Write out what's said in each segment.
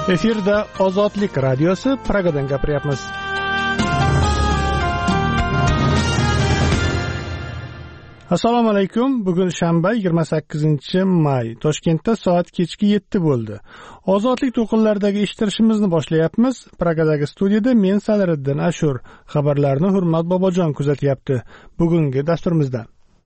Efirda Ozodlik radiosi Pragadan gapiryapmiz. Assalomu alaykum. Bugun shanba 28-may. Toshkentda soat kechki 7 bo'ldi. Ozodlik to'qinlaridagi ishtirishimizni boshlayapmiz. Pragadagi studiyada men Sadiriddin Ashur. Xabarlarni Hurmat Bobojon kuzatyapti. Bugungi dasturimizda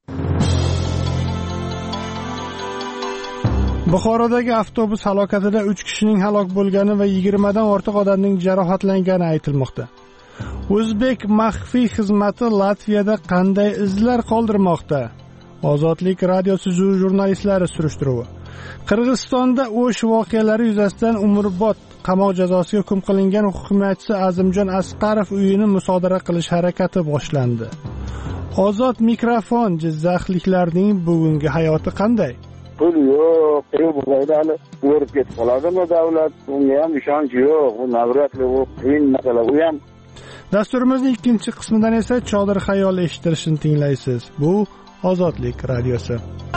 Buxorodagi avtobus halokatida 3 kishining halok bo'lgani va 20 dan ortiq odamning jarohatlangani aytilmoqda. O'zbek maxfiy xizmati Latviyada qanday izlar qoldirmoqda? Ozodlik radiosi jurnalistlari surishtiruvi. Qirg'izistonda o'sh voqealari yuzasidan umrbod qamoq jazosiga hukm qilingan hukumatchi Azimjon Asqarov uyini musodara qilish harakati boshlandi. Ozod mikrofon. Jizzaxliklarning bugungi hayoti qanday? Pul yo'q, bularda hali o'rib ketib qoladimi davlat? Unga ham ishonch yo'q. U navratli, u qiyin masala, u ham. Dasturimizning ikkinchi qismidan esa Chodir xayol eshitirishni tinglaysiz. Bu Ozodlik radiosi.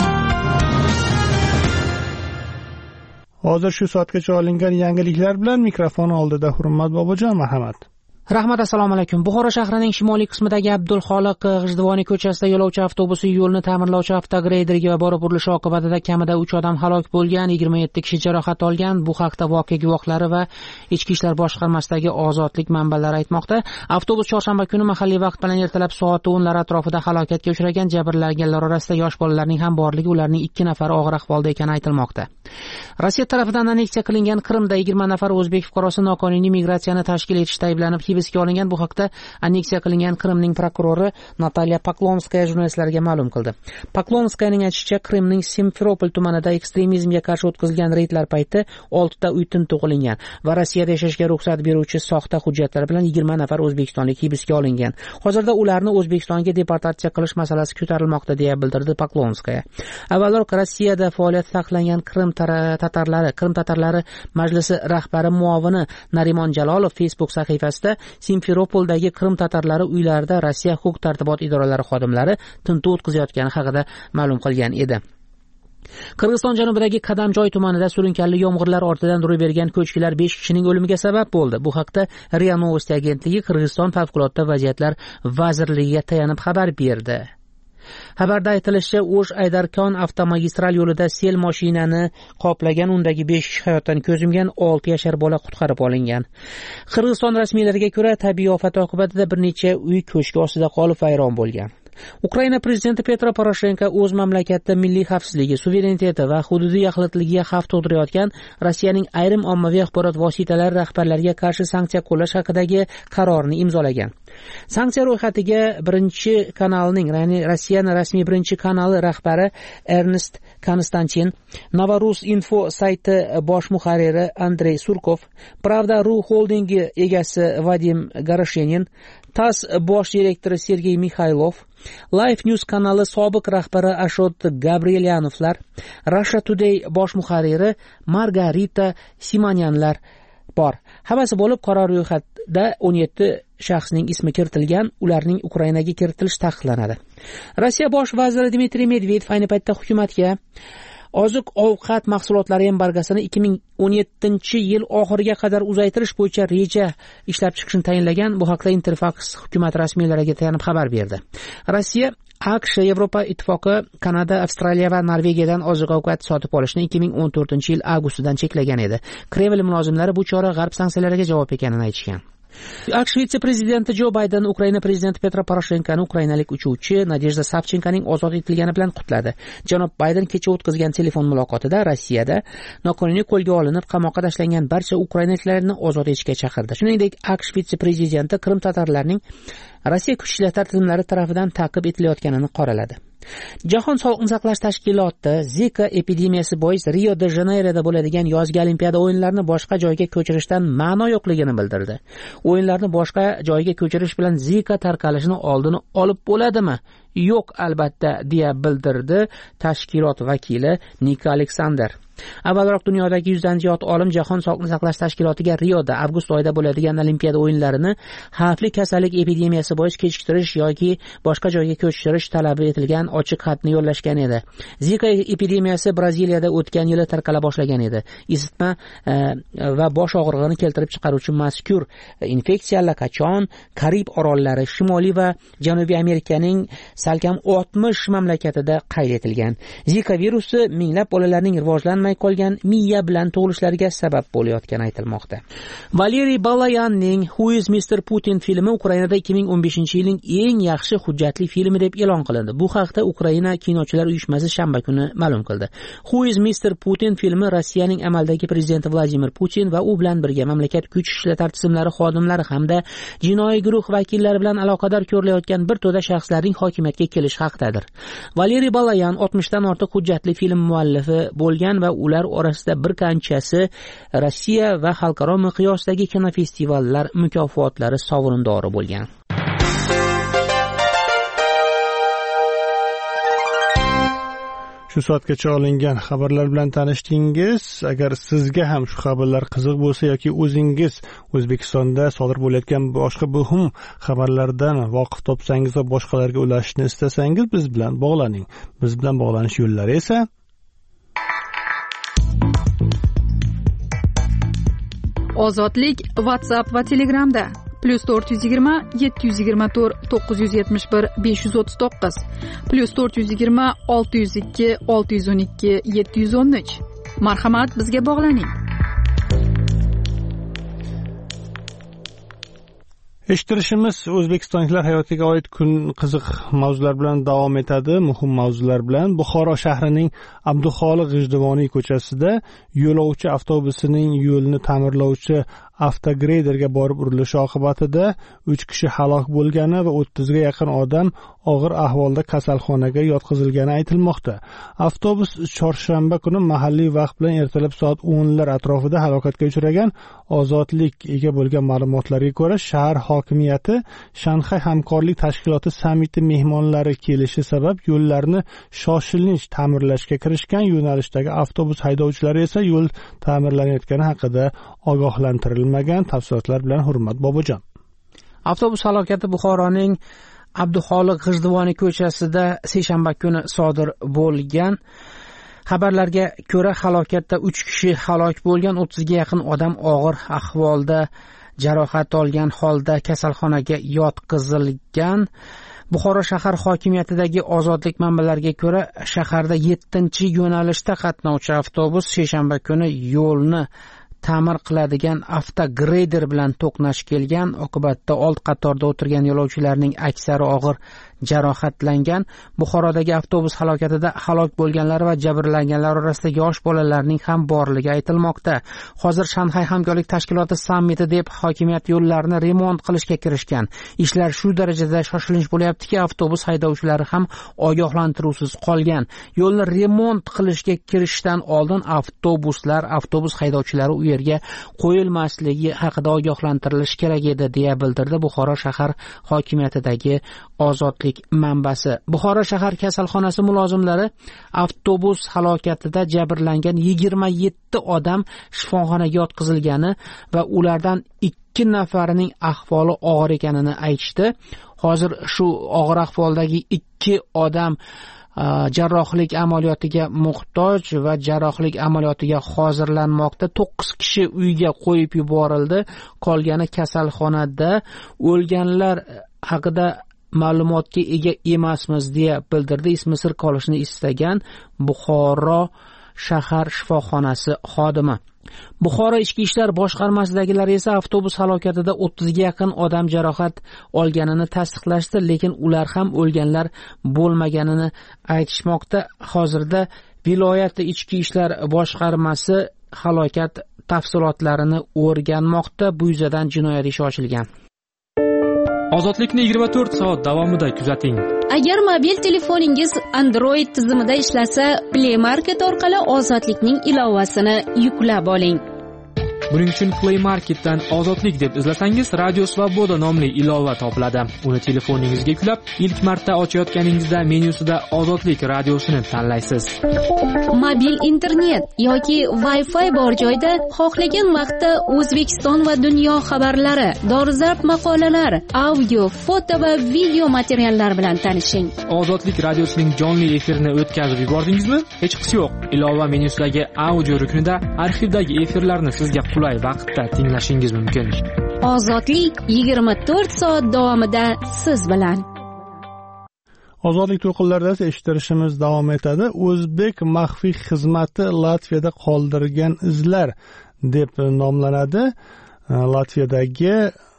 Hozir shu soatgacha olingan yangiliklar bilan mikrofon oldida Hurmat Bobojon Muhammad. Rahmat, assalomu alaykum. Buxoro shahrining shimoliy qismidagi Abdulxoliq G'ijduvoniy ko'chasida yo'lovchi avtobusi yo'lni ta'mirlovchi avtogreyderga borib urilishi oqibatida kamida 3 odam halok bo'lgan, 27 kishi jarohat olgan. Bu haqda voqea guvohlari va Ichki ishlar boshqarmasidagi Ozodlik manbalari aytmoqda. Avtobus chorshanba kuni mahalliy vaqt bilan ertalab soat 10lar atrofida halokatga uchragan. Jabrlanganlar orasida yosh bolalarning ham borligi, ularning 2 nafari og'ir ahvolda ekani aytilmoqda. Rossiya tarafidan anneksiya qilingan Qrimda 20 nafar o'zbek fuqarosi noqonuniy migratsiyani tashkil etishda ayblanib hibsga olingan. Bu haqda anneksiya qilingan Qrimning prokurori Natalya Poklonskaya jurnalistlarga ma'lum qildi. Poklonskayaning aytishicha, Qrimning Simferopol tumanida ekstremizmga qarshi o'tkazilgan reydlar payti 6 ta uy tintuv qilingan va Rossiyada yashashga ruxsat beruvchi soxta hujjatlar bilan 20 nafar o'zbekistonlik hibsga olingan. Hozirda ularni O'zbekistonga deportatsiya qilish masalasi ko'tarilmoqda, deya bildirdi Poklonskaya. Avvalroq Rossiyada faoliyat taqiqlangan Qrim tatarlari majlisi rahbari muovini Narimon Jalolov Facebook sahifasida Simferopoldagi Qrim tatarlari uylarida Rossiya huquq-tartibot idoralari xodimlari tintuv o'tkazayotgani haqida ma'lum qilgan edi. Qirg'iziston janubidagi Qadamjoy tumanida surunkali yomg'irlar ortidan ro'y bergan ko'chkilar 5 kishining o'limiga sabab bo'ldi. Bu haqda RIA Novosti agentligi Qirg'iziston favqulodda vaziyatlar vazirligiga tayanib xabar berdi. Xabarda aytilishicha, O'sh-Aydarkon avtomagistral yo'lida sel mashinani qoplagan, undagi 5 kishi hayotdan ko'z yumgan, 6 yashar bola qutqarib olingan. Qirg'iziston rasmiylariga ko'ra, tabiiy ofat oqibatida bir necha uy ko'chki ostida qolib vayron bo'lgan. Ukraina prezidenti Petro Poroshenko o'z mamlakatida milliy xavfsizligi, suvereniteti va hududiy yaxlitligiga xavf tug'dirayotgan Rossiyaning ayrim ommaviy axborot vositalari rahbarlariga qarshi sanksiya qo'llash haqidagi qarorni imzolagan. Sanksiya ro'yxatiga birinchi kanalning, ya'ni Rossiyaning rasmiy birinchi kanali rahbari Ernest Konstantin, Novorus Info sayti bosh muharriri Andrey Surkov, Pravda.ru holdingi egasi Vadim Goroshenin, TASS bosh direktori Sergey Mikhailov, Life News kanali sobiq rahbari Ashot Gabrielyanovlar, Russia Today bosh muharriri Margarita Simonyanlar bor. Hammasi bo'lib, qaror ro'yxatida 17 shaxsning ismi kiritilgan, ularning Ukrainaga kiritilishi taqiqlanadi. Rossiya bosh vaziri Dmitriy Medvedev ayni paytda hukumatga oziq-ovqat mahsulotlari embargosini 2017-yil oxiriga qadar uzaytirish bo'yicha reja ishlab chiqishni tayinlagan. Bu haqda Interfax hukumat rasmiylariga tayanib xabar berdi. Rossiya AQSh, Yevropa Ittifoqi, Kanada, Avstraliya va Norvegiyadan oziq-ovqat sotib olishni 2014-yil avgustidan cheklagan edi. Kreml mulozimlari bu chora g'arb sanksiyalariga javob ekanini aytishgan. AQSh vitse-prezidenti Jo Bayden Ukraina prezidenti Petro Poroshenkoni ukrainalik uchuvchi Nadejda Savchenkoning ozod etilgani bilan qutladi. Janob Bayden kecha o'tkazgan telefon muloqotida Rossiyada noqonuniy qo'lga olinib qamoqqa tashlangan barcha ukrainaliklarni ozod etishga chaqirdi. Shuningdek, AQSh vitse-prezidenti Qrim tatarlarining Rossiya kuch ishlar tizimlari tomonidan ta'qib etilayotganini qoraladi. Jahon sog'liqni saqlash tashkiloti Zika epidemiyasi bois Rio de Janeyroda bo'ladigan yozgi olimpiada o'yinlarini boshqa joyga ko'chirishdan ma'no yo'qligini bildirdi. O'yinlarni boshqa joyga ko'chirish bilan Zika tarqalishini oldini olib bo'ladimi yo'q albatta, deya bildirdi tashkilot vakili Nik Aleksander. Avvalroq dunyodagi 100 dan ziyod olim Jahon sog'liqni saqlash tashkilotiga Rioda avgust oyida bo'ladigan Olimpiada o'yinlarini xavfli kasallik epidemiyasi bois kechiktirish yoki boshqa joyga ko'chirish talabi etilgan ochiq xatni yo'llashgan edi. Zika epidemiyasi Braziliyada o'tgan yili tarqala boshlagan edi. Isitma va bosh og'rig'ini keltirib chiqaruvchi mazkur infeksiya allaqachon Karib orollari, Shimoliy va Janubiy Amerikaning salkam 60 mamlakatida qayd etilgan. Zika virusi minglab bolalarning rivojlanmay qolgan miya bilan tug'ilishlariga sabab bo'layotgani aytilmoqda. Valeriy Balayanning Who is Mr. Putin filmi Ukrainada 2015-yilning eng yaxshi hujjatli filmi deb e'lon qilindi. Bu haqda Ukraina kinochilar uyushmasi shanba kuni ma'lum qildi. Who is Mr. Putin filmi Rossiyaning amaldagi prezidenti Vladimir Putin va u bilan birga mamlakat kuch ishlatar tizimlari xodimlari hamda jinoiy guruh vakillari bilan aloqador ko'rilayotgan bir to'da shaxslarning hokimiyatga kelish haqidadir. Valeriy Balayan 60 dan ortiq hujjatli film muallifi bo'lgan va ular orasida bir qanchasi Rossiya va xalqaro miqyosdagi kinofestivallar mukofotlari sovrindori bo'lgan. Shu soatgacha olingan xabarlar bilan tanishdingiz. Agar sizga ham shu xabarlar qiziq bo'lsa yoki o'zingiz O'zbekistonda sodir bo'layotgan boshqa muhim xabarlardan voqif topsangiz va boshqalarga ulashishni istasangiz biz bilan bog'laning. Biz bilan bog'lanish yo'llari esa Ozodlik WhatsApp va Telegramda +420 724 971 539 +420 602 612 713. Marhamat, bizga bog'laning. Eshittirishimiz O'zbekistonliklar hayotiga oid kun qiziq mavzular bilan davom etadi. Muhim mavzular bilan Buxoro shahrining Abduxoliq G'ijduvoniy ko'chasida yo'lovchi avtobusining yo'lni ta'mirlovchi avtogreyderga borib urilishi oqibatida 3 kishi halok bo'lgani va 30 ga yaqin odam og'ir ahvolda kasalxonaga yotqizilgani aytilmoqda. Avtobus chorshanba kuni mahalliy vaqt bilan ertalab soat 10 lar atrofida halokatga uchragan. Ozodlik ega bo'lgan ma'lumotlarga ko'ra, shahar hokimiyati Shanxay hamkorlik tashkiloti sammiti mehmonlari kelishi sabab yo'llarni shoshilinch ta'mirlashga kirishgan. Yo'nalishdagi avtobus haydovchilari esa yo'l ta'mirlanayotgani haqida ogohlantirilmagan. Tafsilotlar bilan Hurmat Bobojon. Avtobus halokati Buxoroning Abduxoliq G'ijduvoniy ko'chasida seshanba kuni sodir bo'lgan. Xabarlarga ko'ra, halokatda 3 kishi halok bo'lgan, 30 ga yaqin odam og'ir ahvolda jarohat olgan holda kasalxonaga yotqizilgan. Buxoro shahar hokimiyatidagi ozodlik manbalariga ko'ra, shaharda 7-yo'nalishda qatnovchi avtobus seshanba kuni yo'lni ta'mir qiladigan avtogreyder bilan to'qnash kelgan. Oqibatda old qatorda o'tirgan yo'lovchilarning aksari og'ir jarohatlangan. Buxorodagi avtobus halokatida halok bo'lganlar va jabrlanganlar orasida yosh bolalarning ham borligi aytilmoqda. Hozir Shanxay hamkorlik tashkiloti sammiti deb hokimiyat yo'llarni remont qilishga kirishgan. Ishlar shu darajada shoshilinch bo'lyaptiki, avtobus haydovchilari ham ogohlantiruvsiz qolgan. Yo'lni remont qilishga kirishdan oldin avtobus haydovchilari u yerga qo'yilmasligi haqida ogohlantirilishi kerak edi, deya bildirdi Buxoro shahar hokimiyatidagi ozodlik manbasi. Buxoro shahar kasalxonasi mulozimlari avtobus halokatida jabrlangan 27 odam shifoxonaga yotqizilgani va ulardan 2 nafarining ahvoli og'ir ekanini aytishdi. Hozir shu og'ir ahvoldagi 2 odam jarrohlik amaliyotiga muhtoj va jarrohlik amaliyotiga hozirlanmoqda. 9 kishi uyga qo'yib yuborildi, qolgani kasalxonada. O'lganlar haqida ma'lumotga ega emasmiz, deya bildirdi ismi sir qolishni istagan Buxoro shahar shifoxonasi xodimi. Buxoro ichki ishlar boshqarmasidagilar esa avtobus halokatida 30 ga yaqin odam jarohat olganini tasdiqlashdi, lekin ular ham o'lganlar bo'lmaganini aytishmoqda. Hozirda viloyat ichki ishlar boshqarmasi halokat tafsilotlarini o'rganmoqda. Bu yuzasidan jinoyat ishi ochilgan. Ozodlikni 24 soat davomida kuzating. Agar mobil telefoningiz Android tizimida ishlasa, Play Market orqali Ozodlikning ilovasini yuklab oling. Buning uchun Play Marketdan Ozodlik deb izlasangiz, Radio Svoboda nomli ilova topiladi. Uni telefoningizga yuklab, ilk marta ochayotganingizda menyusida Ozodlik radiosini tanlaysiz. Mobil internet yoki Wi-Fi bor joyda xohlagan vaqtda O'zbekiston va dunyo xabarlari, dolzarb maqolalar, audio, foto va video materiallar bilan tanishing. Ozodlik radiosining jonli efirini o'tkazib yubordingizmi? Hech qisi yo'q. Ilova menyusidagi audio ruknida arxivdagi efirlarni sizga qulay vaqtda tinglashingiz mumkin. Ozodlik 24 soat davomida siz bilan. Ozodlik to'lqinlarida eshittirishimiz davom etadi. O'zbek maxfiy xizmati Latviyada qoldirgan izlar deb nomlanadi. Latviyadagi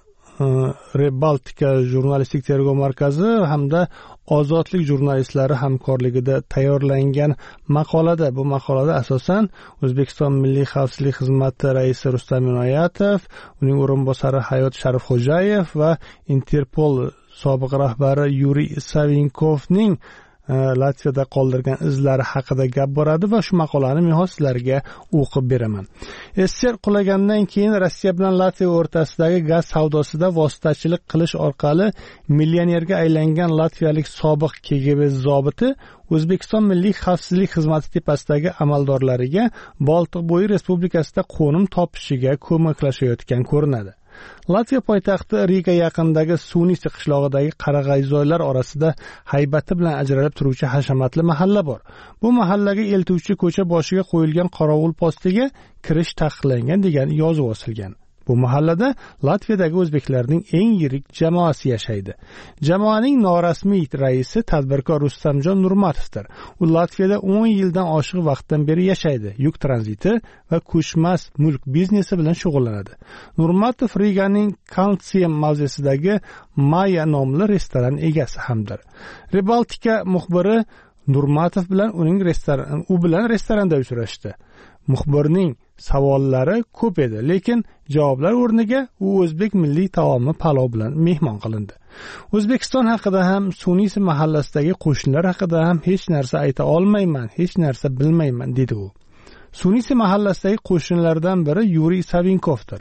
Rebaltika jurnalistik tergov markazi hamda Ozodlik jurnalistlari hamkorligida tayyorlangan maqolada, bu maqolada asosan O'zbekiston Milliy xavfsizlik xizmati raisi Rustam Inoyatov, uning o'rinbosari Hayot Sharifxo'jayev va Interpol sobiq rahbari Yuriy Savinkovning Latviyada qoldirgan izlari haqida gap boradi va shu maqolani men sizlarga o'qib beraman. SSR qulagandan keyin Rossiya bilan Latviya o'rtasidagi gaz savdosida vositachilik qilish orqali millionerga aylangan latviyalik sobiq KGB zobiti O'zbekiston Milliy xavfsizlik xizmati tepasidagi amaldorlariga Boltiqbo'yi respublikasida qo'nim topishiga ko'maklashayotgan ko'rinadi. Latviya poytaxti Riga yaqinidagi Sunisi qishlog'idagi qarag'ayzoylar orasida haybati bilan ajralib turuvchi hashamatli mahalla bor. Bu mahallaga eltuvchi ko'cha boshiga qo'yilgan qorovul postiga kirish taqiqlangan degan yozuv osilgan. Bu mahallada Latviyadagi o'zbeklarning eng yirik jamoasi yashaydi. Jamoaning norasmiy raisi tadbirkor Rustamjon Nurmatovdir. U Latviyada 10 yildan oshiq vaqtdan beri yashaydi. Yuk tranziti va ko'chmas mulk biznesi bilan shug'ullanadi. Nurmatov Riganing Kalsiyum mavzesidagi Maya nomli restoran egasi hamdir. Rebaltika muxbiri Nurmatov bilan u bilan restoranda uchrashdi. Muxbirning savollari ko'p edi, lekin javoblar o'rniga u o'zbek milliy taomi palov bilan mehmon qilindi. O'zbekiston haqida ham, Sunisi mahallasidagi qo'shnilar haqida ham hech narsa ayta olmayman, hech narsa bilmayman dedi u. Sunisi mahallasidagi qo'shnilardan biri Yuriy Savinkovdir.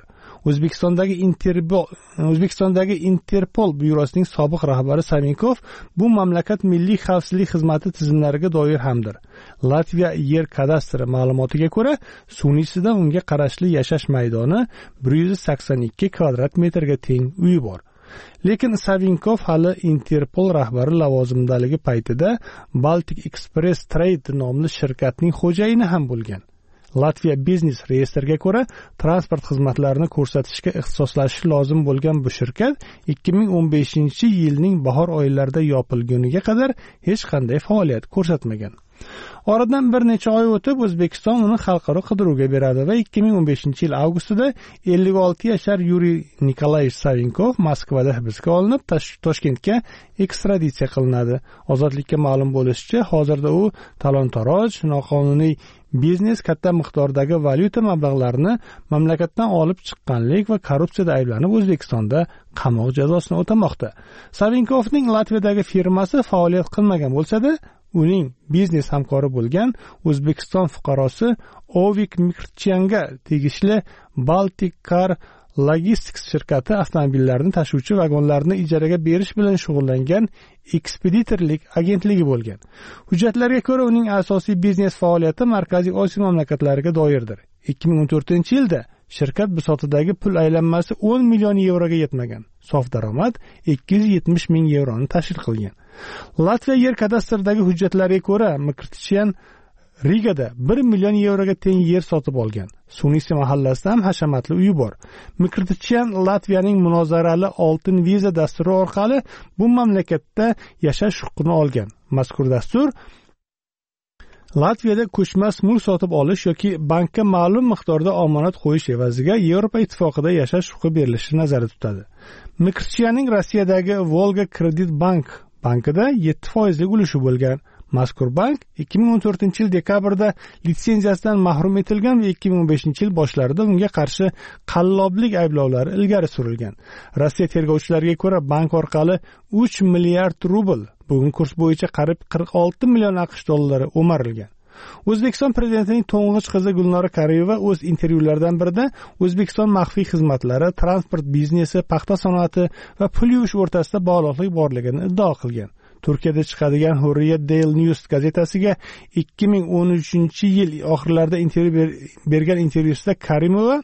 O'zbekistondagi Interpol byurosining sobiq rahbari Savinkov bu mamlakat milliy xavfsizlik xizmati tizimlariga doir hamdir. Latviya yer kadastri ma'lumotiga ko'ra, Sunisida unga qarashli yashash maydoni 182 kvadrat metrga teng uyi bor. Lekin Savinkov hali Interpol rahbari lavozimidaligi paytida Baltic Express Trade nomli shirkatning xo'jayini ham bo'lgan. Latviya biznes reyestriga ko'ra, transport xizmatlarini ko'rsatishga ixtisoslashishi lozim bo'lgan bu shirkat 2015-yilning bahor oylarida yopilguniga qadar hech qanday faoliyat ko'rsatmagan. Oradan bir necha oy o'tib, O'zbekiston uni xalqaro qidiruvga beradi va 2015-yil avgustida 56 yashar Yuriy Nikolayevich Savinkov Moskvada hibsga olinib, Toshkentga ekstraditsiya qilinadi. Ozodlikka ma'lum bo'lishicha, hozirda u talon-taroj, noqonuniy biznes, katta miqdordagi valyuta mablag'larini mamlakatdan olib chiqqanlik va korrupsiyada ayblanib O'zbekistonda qamoq jazosini o'tamoqda. Savinkovning Latviyadagi firmasi faoliyat qilmagan bo'lsa-da, uning biznes hamkori bo'lgan O'zbekiston fuqarosi Ovik Mikrtchanga tegishli Baltic Car Logistics shirkati avtomobillarni tashuvchi vagonlarni ijaraga berish bilan shug'ullangan ekspeditorlik agentligi bo'lgan. Hujjatlarga ko'ra, uning asosiy biznes faoliyati Markaziy Osiyo mamlakatlariga doirdir. 2014-yilda shirkat bisotidagi pul aylanmasi 10 million yevroga yetmagan. Sof daromad 270 ming yevroni tashkil qilgan. Latviya yer kadastridagi hujjatlarga ko'ra, Mikrtchyan Rigada 1 million yevroga teng yer sotib olgan. Sunisi mahallasida ham hashamatli uyi bor. Mikrtchyan Latviyaning munozarali oltin viza dasturi orqali bu mamlakatda yashash huquqini olgan. Mazkur dastur Latviyada ko'chmas mulk sotib olish yoki bankka ma'lum miqdorda omonat qo'yish evaziga Yevropa ittifoqida yashash huquqi berilishi nazarda tutadi. Mikrtchyanning Rossiyadagi Volga Kredit bankida 7% ulushi bo'lgan. Mazkur bank 2014-yil dekabrda litsenziyasidan mahrum etilgan va 2015-yil boshlarida unga qarshi qalloblik ayblovlari ilgari surilgan. Rossiya tergovchilariga ko'ra, bank orqali 3 milliard rubl, bugun kurs bo'yicha qariyb 46 million AQSh dollari o'marilgan. O'zbekiston prezidentining to'ng'ich qizi Gulnora Karimova o'z intervyularidan birida O'zbekiston maxfiy xizmatlari, transport biznesi, paxta sanoati va pul yuvish o'rtasida bog'liqlik borligini iddao qilgan. Turkiyada chiqadigan Hurriyet Daily News gazetasiga 2013-yil oxirlarida intervyu bergan intervyusida Karimova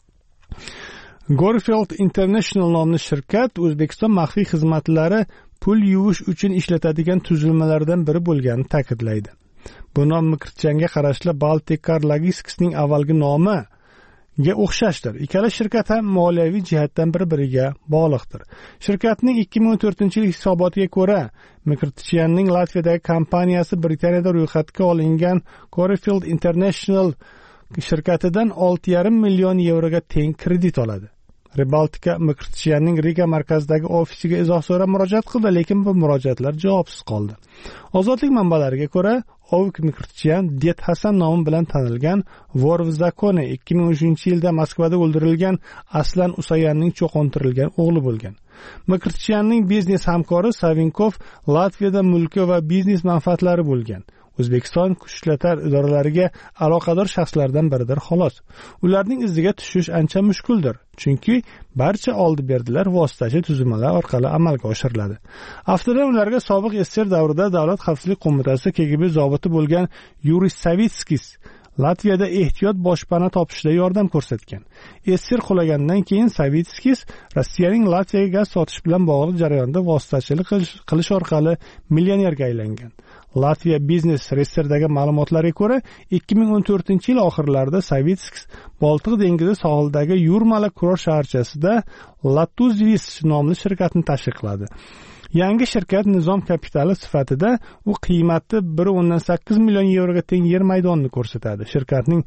Gorefield International nomli shirkat O'zbekiston maxfiy xizmatlari pul yuvish uchun ishlatadigan tuzilmalardan biri bo'lganini ta'kidlaydi. Bu nom Mikrtchanga qarashli Baltic Car Logistics'ning avvalgi nomiga o'xshashdir. Ikkala shirkat ham moliyaviy jihatdan bir-biriga bog'liqdir. Shirkatning 2014-yil hisobotiga ko'ra, Mikrtchanning Latviyadagi kompaniyasi Britaniyada ro'yxatga olingan Gorefield International shirkatidan 6,5 million yevroga teng kredit oladi. Rebaltika Mikrtchanning Riga markazidagi ofisiga izoh so'rab murojaat qildi, lekin bu murojaatlar javobsiz qoldi. Ozodlik manbalariga ko'ra, Ovik Mikrtchan Det Hasan nomi bilan tanilgan Vor v zakoni 2013-yilda Moskvada o'ldirilgan Aslan Usayanning cho'qintirilgan o'g'li bo'lgan. Mikrtchanning biznes hamkori Savinkov Latviyada mulki va biznes manfaatlari bo'lgan. O'zbekiston kuch ishlatar idoralariga aloqador shaxslardan biridir xolos. Ularning iziga tushish ancha mushkuldir, chunki barcha oldi-berdilar vositachi tuzilmalar orqali amalga oshiriladi. Aftidan ularga sobiq SSR davrida Davlat xavfsizlik qo'mitasi KGB zobiti bo'lgan Yuriy Savitskis Latviyada ehtiyot boshpana topishda yordam ko'rsatgan. SSR qulagandan keyin Savitskis Rossiyaning Latviyaga gaz sotish bilan bog'liq jarayonda vositachilik qilish orqali millionerga aylangan. Latviya Business Register'dagi ma'lumotlarga ko'ra, 2014-yil oxirlarida Savitskis Boltiq dengizi sohilidagi Yurmala kurort shaharchasida Latuzvis nomli shirkatni tashkil qiladi. Yangi shirkat nizom kapitali sifatida u qiymati 1.8 million yevroga teng yer maydonini ko'rsatadi. Shirkatning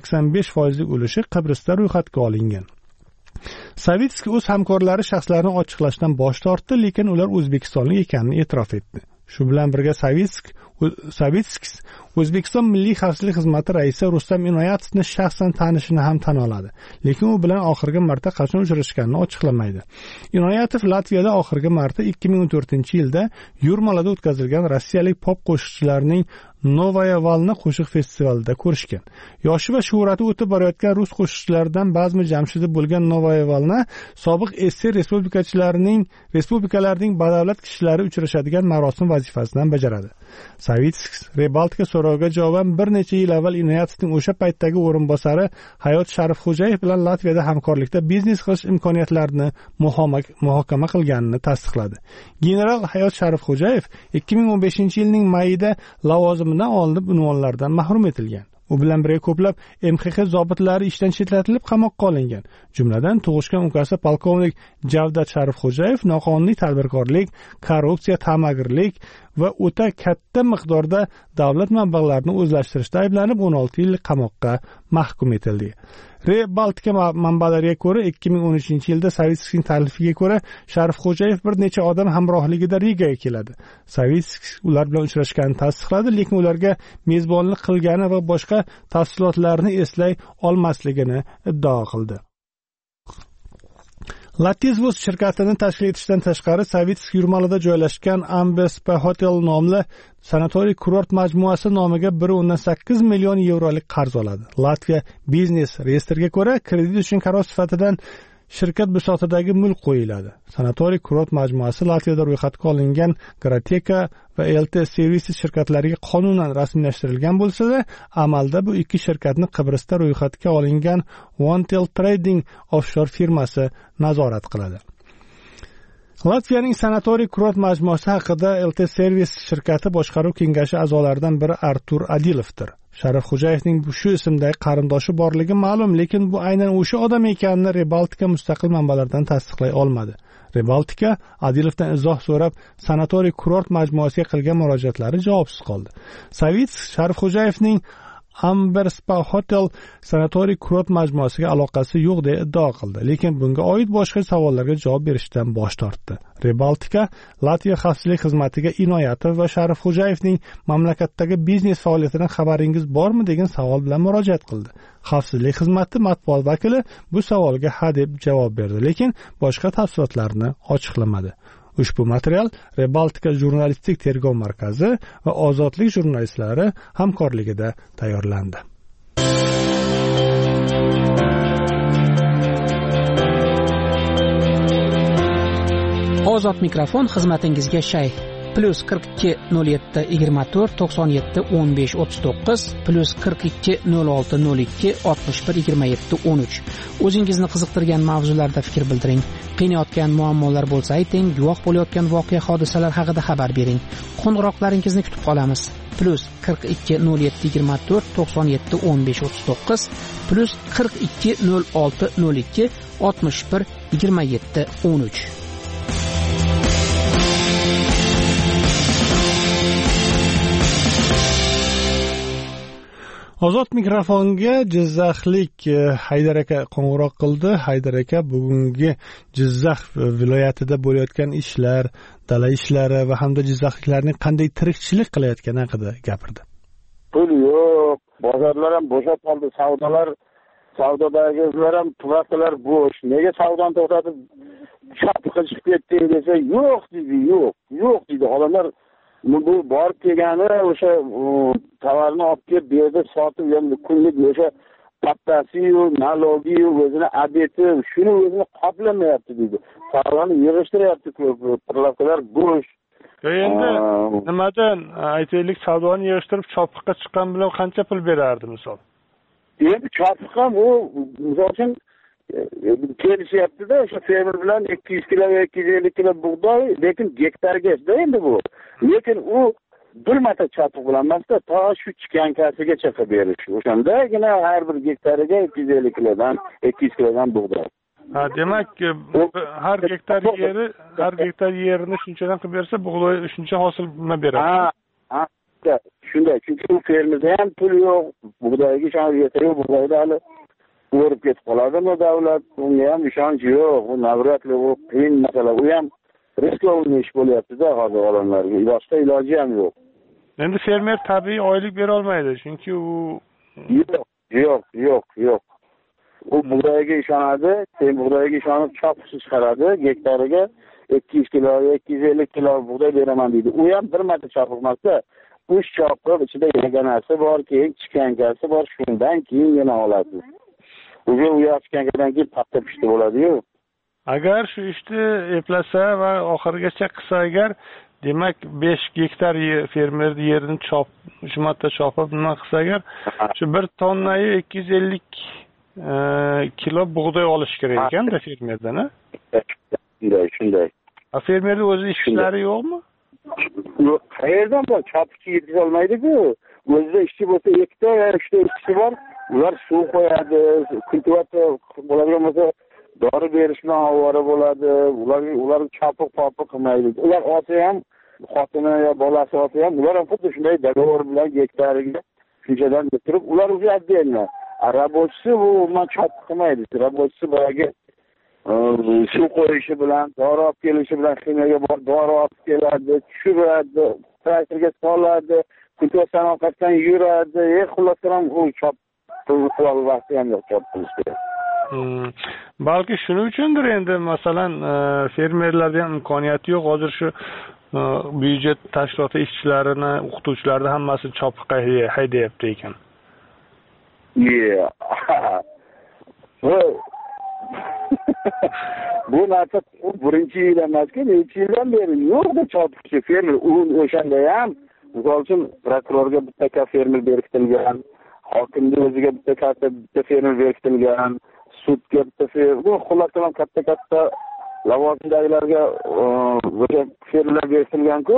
85% ulushi Qibrosda ro'yxatga olingan. Savitskiy o'z hamkorlari shaxslarini ochiqlashdan bosh tortdi, lekin ular o'zbekistonlik ekanini e'tirof etdi. Shu bilan birga Savitskiy O'zbekiston Milliy xavfsizlik xizmati raisi Rustam Inoyatovni shaxsan tanishini ham tan oladi, lekin u bilan oxirgi marta qachon uchrashganini ochiqlamaydi. Inoyatov Latviyada oxirgi marta 2014-yilda Yurmalada o'tkazilgan rossiyalik pop qo'shiqchilarining Novaya Valna qo'shiq festivalida ko'rishgan. Yoshi va shuhrati o'tib borayotgan rus qo'shiqchilaridan Bazmi Jamshidi bo'lgan Novaya Valna sobiq SSR respublikalarining badavlat kishilari uchrashadigan marosim vazifasidan bajaradi. Savitskiy Rebaltika so'roviga javoban bir necha yil avval Inoyatovning o'sha paytdagi o'rinbosari Hayot Sharifxo'jayev bilan Latviyada hamkorlikda biznes qilish imkoniyatlarini muhokama qilganini tasdiqladi. General Hayot Sharifxo'jayev 2015-yilning mayida lavozimidan olinib unvonlardan mahrum etilgan. U bilan birga ko'plab MXX zobitlari ishdan chetlatilib qamoqqa olingan. Jumladan tug'ishgan ukasi polkovnik Javdat Sharifxo'jayev noqonuniy tadbirkorlik, korrupsiya, ta'magirlik va o'ta katta miqdorda davlat mablag'larini o'zlashtirishda ayblanib 16 yil qamoqqa mahkum etildi. Baltika manbalariga ko'ra 2013-yilda Savitskiyning taklifiga ko'ra Sharifxo'jayev bir necha odam hamrohligida Rigaga keladi. Savitskiy ular bilan uchrashganini tasdiqladi, lekin ularga mezbonlik qilgani va boshqa tafsilotlarni eslay olmasligini iddao qildi. Latizvus shirkatini tashkil etishdan tashqari Savitskiy Yurmalada joylashgan Amberspa Hotel nomli sanatoriy kurort majmuasi nomiga 1.8 million yevrolik qarz oladi. Latviya Business Register'ga ko'ra, kredit uchun qaroz sifatidan shirkat bisotidagi mulk qo'yiladi. Sanatoriy kurort majmuasi Latviyada ro'yxatga olingan Grateka va LT Services shirkatlariga qonunan rasmiylashtirilgan bo'lsa-da, amalda bu ikki shirkatni Qibrosda ro'yxatga olingan OneTel Trading offshore firmasi nazorat qiladi. Latviyaning sanatoriy kurort majmuasi haqida LT Service shirkati boshqaruv kengashi a'zolaridan biri Artur Adilovdir. Sharifxo'jayevning shu ismdagi qarindoshi borligi ma'lum, lekin bu aynan o'sha odam ekanini Rebaltika mustaqil manbalardan tasdiqlay olmadi. Rebaltika Adilovdan izoh so'rab, sanatoriy kurort majmuasiga qilgan murojaatlari javobsiz qoldi. Savitskiy Sharifxo'jayevning Amberspa Hotel sanatoriy kurort majmuasiga aloqasi yo'q deb iddao qildi, lekin bunga oid boshqa savollarga javob berishdan bosh tortdi. Rebaltika Latviya xavfsizlik xizmatiga Inoyatov va Sharifxo'jayevning mamlakatdagi biznes faoliyatidan xabaringiz bormi degan savol bilan murojaat qildi. Xavfsizlik xizmati matbuot vakili bu savolga ha deb javob berdi, lekin boshqa tafsilotlarni ochiqlamadi. Ushbu material Rebaltika jurnalistik tergov markazi va Ozodlik jurnalistlari hamkorligida tayyorlandi. Ozod mikrofon xizmatingizga shay. +42 07 24 97 15 39 +42 06 02 61 27 13. O'zingizni qiziqtirgan mavzularda fikr bildiring. Qiynayotgan muammolar bo'lsa ayting, guvoh bo'layotgan voqea hodisalar haqida xabar bering. Qo'ng'iroqlaringizni kutib qolamiz. +42 07 24 97 15 39 +42 06 02 61 27 13. Ozod mikrofonga Jizzaxlik Haydar aka qo'ng'iroq qildi. Haydar aka bugungi Jizzax viloyatida bo'layotgan ishlar, dala ishlari va hamda jizzaxliklarning qanday tirikchilik qilayotgani haqida gapirdi. Pul yo'q, bozorlar ham bo'shab qoldi, savdodagi izlar ham turarlar bo'sh. Nega savdoni to'xtatib chopqib chiqib ketding desa, yo'q deydi, yo'q deydi. Odamlar bu borib kelgani o'sha tovarni olib kelib bu yerda sotib, endi kunlik o'sha pattasi-yu, nalogi-yu, o'zini abeti, shuni o'zini qoplamayapti deydi. Tovarni yig'ishtiryapti, plastiklar bo'sh. Endi nimadan aytaylik, savdoni yig'ishtirib chopiqqa chiqqan bilan qancha pul berardi misol? Endi chopiq ham u misol uchun kelishyapti-da, o'sha fermer bilan 200 kilo va 250 kilo bug'doy, lekin gektarga endi bu. Lekin u bir marta chopiq bilan emasda, to shu chikankasigacha qilib berish. O'shandagina har bir gektariga 250 kilodan 200 kilodan bug'doy. Ha, demak, har gektar yerini shunchadan qilib bersa, bug'doy shuncha hosil nima beradi? Ha, shunday. Chunki u fermerda ham pul yo'q, bug'doyga ishonib yetadi, bug'doyda hali o'rib ketib qoladimi davlat? Unga ham ishonch yo'q. U navratli, u qiyin masala. U ham riskli ish bo'lyapti-da hozir odamlarga. Boshqa iloji ham yo'q. Endi fermer tabiiy oylik bera olmaydi, chunki u yo'q. U bug'doyga ishonadi, sen bug'doyga ishonib chopqisi chiqaradi, gektariga 200 kilo, 250 kilo bug'doy beraman deydi. U ham bir marta chopiqmasa, 3 chopiq ichida yaganasi bor, keyin chikankasi bor, shundan keyingina olasiz. O'sha u yoshgandan keyin patta pishti bo'ladi-yu. Agar shu ishni eplasa va oxirigacha qilsa agar, demak 5 gektar fermer yerini shu marta chopib nima qilsa agar, shu 1 tonnai 250 kilo bug'doy olish kerak ekan-da fermerdan, ha? Shunday. Fermerning o'zi ishlari yo'qmi? Yo'q, qayerdan bor? Chopib yetkiza olmaydi-ku. O'zida ishchi bo'lsa, 2 ta, 3 ta ishchi bor. Ular suv qo'yadi, kultivatsiya bo'ladigan bo'lsa, dori berish bilan ovora bo'ladi. Ular chopiq qilmaydi. Ular olsa ham, xotini yo bolasi olsa ham, ular ham xuddi shunday dogovor bilan gektariga shunchadan turib, ular o'zi отдельно. Rabochisi bu umuman chopiq qilmaydi. Rabochisi boyagi suv qo'yishi bilan, dori olib kelishi bilan ximiyaga borib, dori olib keladi, tushiradi, traktorga soladi, kultivatsiya orqasidan yuradi. Xullas ham u chop qilib vaqti ham yo'q chop qilishga. Balki shuning uchundir endi masalan fermerlarda ham imkoniyati yo'q. Hozir shu byudjet tashkiloti ishchilarini, o'qituvchilarni hammasini chopiqqa haydayapti ekan. Bu narsa birinchi yil emas-ku, necha yildan beri yo'q-da chopiqchi fermer. O'shanda ham misol uchun prokurorga bitta fermer berkitilgan, hokimning o'ziga bitta fermer berkitilgan, sudga bitta fermer, bu xullas katta lavozimdagilarga o'sha fermerlar berkitilgan-ku.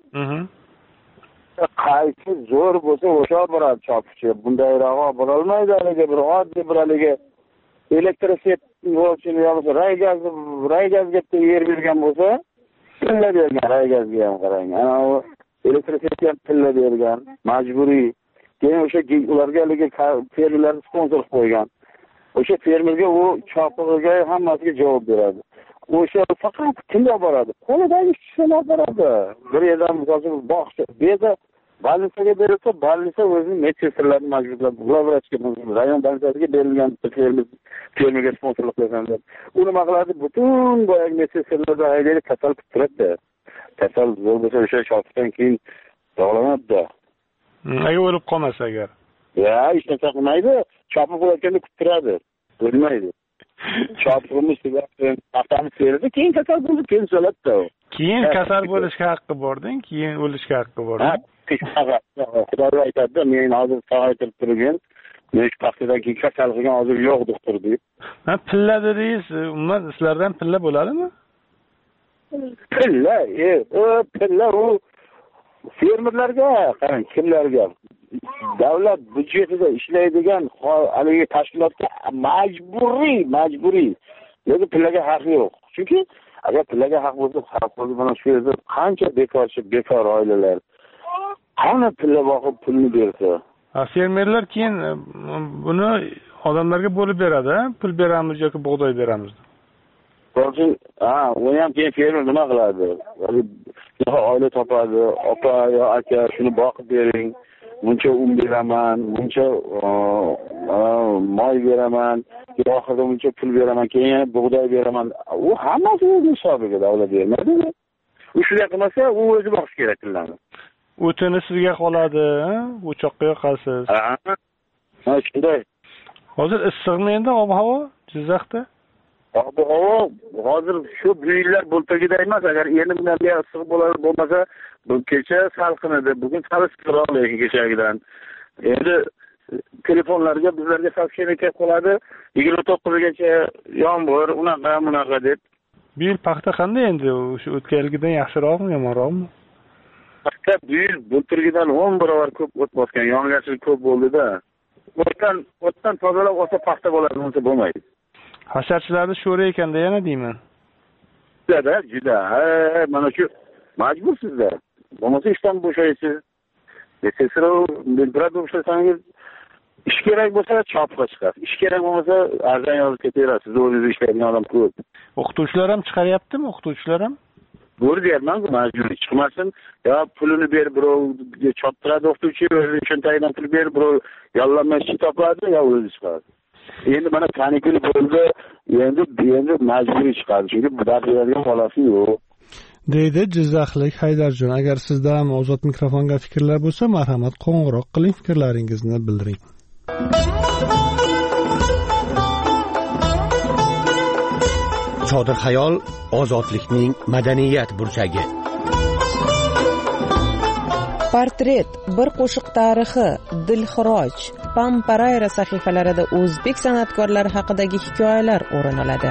Qaysi zo'r bo'lsa o'sha boradi chopiqchi. Bundayrog'i borolmaydi, haliga bir oddiy bir haliga elektrisitet bo'lsin yoki raygazga yer bergan bo'lsa, pilla bergan, raygazga ham qarang. Ana u elektrisitetga ham pilla bergan, majburiy. Keyin o'sha ularga haliga fermerlar sponsor qilib qo'ygan. O'sha fermerga u chopiqiga hammasiga javob beradi. O'sha faqat kimga boradi? Qo'lidagi ishchilar boradi. Bir yerdan misol uchun bog'cha, bu yerda Balnisaga berilsa, balnisa o'zining medsestrlarini majburlab, globvrachga, rayon balnisasiga berilgan fermerga sponsorlik qilgan deb. U nima qiladi? Butun boyagi medsestrlarni haydaydi, kasal qilib turadi. Kasal bo'lsa o'sha shotdan keyin davolanadi. Agar o'lib qolmasa agar. Ya, hech narsa qilmaydi. Chopib bo'layotganda kutib turadi. O'lmaydi. Chopibimiz tugatib, paxtani terdi, keyin kasal bo'lib pensiyalatda. Keyin kasal bo'lishga haqqi bording, keyin o'lishga haqqi bor. Xudo aytadi, men hozir aytib turgan, men paxtadan keyin kasal qilgan hozir yo'q doktor deb. Ha, pilla dedingiz, umuman sizlardan pilla bo'ladimi? Pilla, pilla u fermerlarga, qarang, kimlarga? Davlat byudjetida ishlaydigan haligi tashkilotga majburiy. Lekin pillaga haq yo'q. Chunki agar pillaga haq bo'lsa, xalq mana shu yerda qancha bekor oilalar qani pilla boqib pulni bersa. Fermerlar keyin buni odamlarga bo'lib beradi, pul beramiz yoki bug'doy beramiz. Lekin uni ham keyin fermer nima qiladi? Oila topadi, opa yo aka shuni boqib bering. Buncha un beraman, buncha moy beraman, oxirida buncha pul beraman, keyin bug'doy beraman. U hammasi o'z hisobiga davlat bermaydi. U shunday qilmasa, u o'zi boqish kerak pullarni. O'tini sizga qoladi, o'choqqa yoqasiz. Ha, shunday. Hozir issiqmi endi ob-havo Jizzaxda? Ob-havo hozir shu yillar bo'ltagida emas, agar endi bundan buyon issiq bo'lmasa, bu kecha salqin edi, bugun sal issiqroq lekin kechagidan. Endi telefonlarga bizlarga sochkani kelib qoladi, 29gacha yomg'ir, unaqa deb. Bu yil paxta qanday endi? O'sha o'tgan yilgidan yaxshiroqmi, yomonroqmi? Paxta bu yil bo'ltirgidan 10 barobar ko'p o't bosgan, yog'ingarchilik ko'p bo'ldi-da. O'tdan tozalab olsa paxta bo'ladi, uncha bo'lmaydi. Hasharchilarni sho'ri ekanda yana deyman. Juda. Mana shu majbursizlar. Bo'lmasa ishdan bo'shaysiz. Desesrov, birada o'shasangiz ish kerak bo'lsa chopga chiqasiz. Ish kerak bo'lmasa arzon yozib ketaverasiz. O'zingiz ishlaydigan odam ko'p. O'qituvchilar ham chiqaryaptimi? O'qituvchilar ham? Bo'rdiyapman-ku, majburiy chiqmasin. Yo pulini ber, birovga choptiradi o'qituvchi, o'zining cho'ntagidan pul ber, birov yollanma ish topadi, yo o'zi chiqadi. Endi mana kanikul bo'ldi, endi majburiy chiqadi. Chunki bu dars beradigan bolasi yo'q. Deydi Jizzaxlik Haydarjon. Agar sizda ham ozod mikrofonga fikrlar bo'lsa, marhamat qo'ng'iroq qiling, fikrlaringizni bildiring. Chodir xayol ozodlikning madaniyat burchagi. Portret, bir qo'shiq tarixi, Dilxiroj, Pamparayra sahifalarida o'zbek san'atkorlari haqidagi hikoyalar o'rin oladi.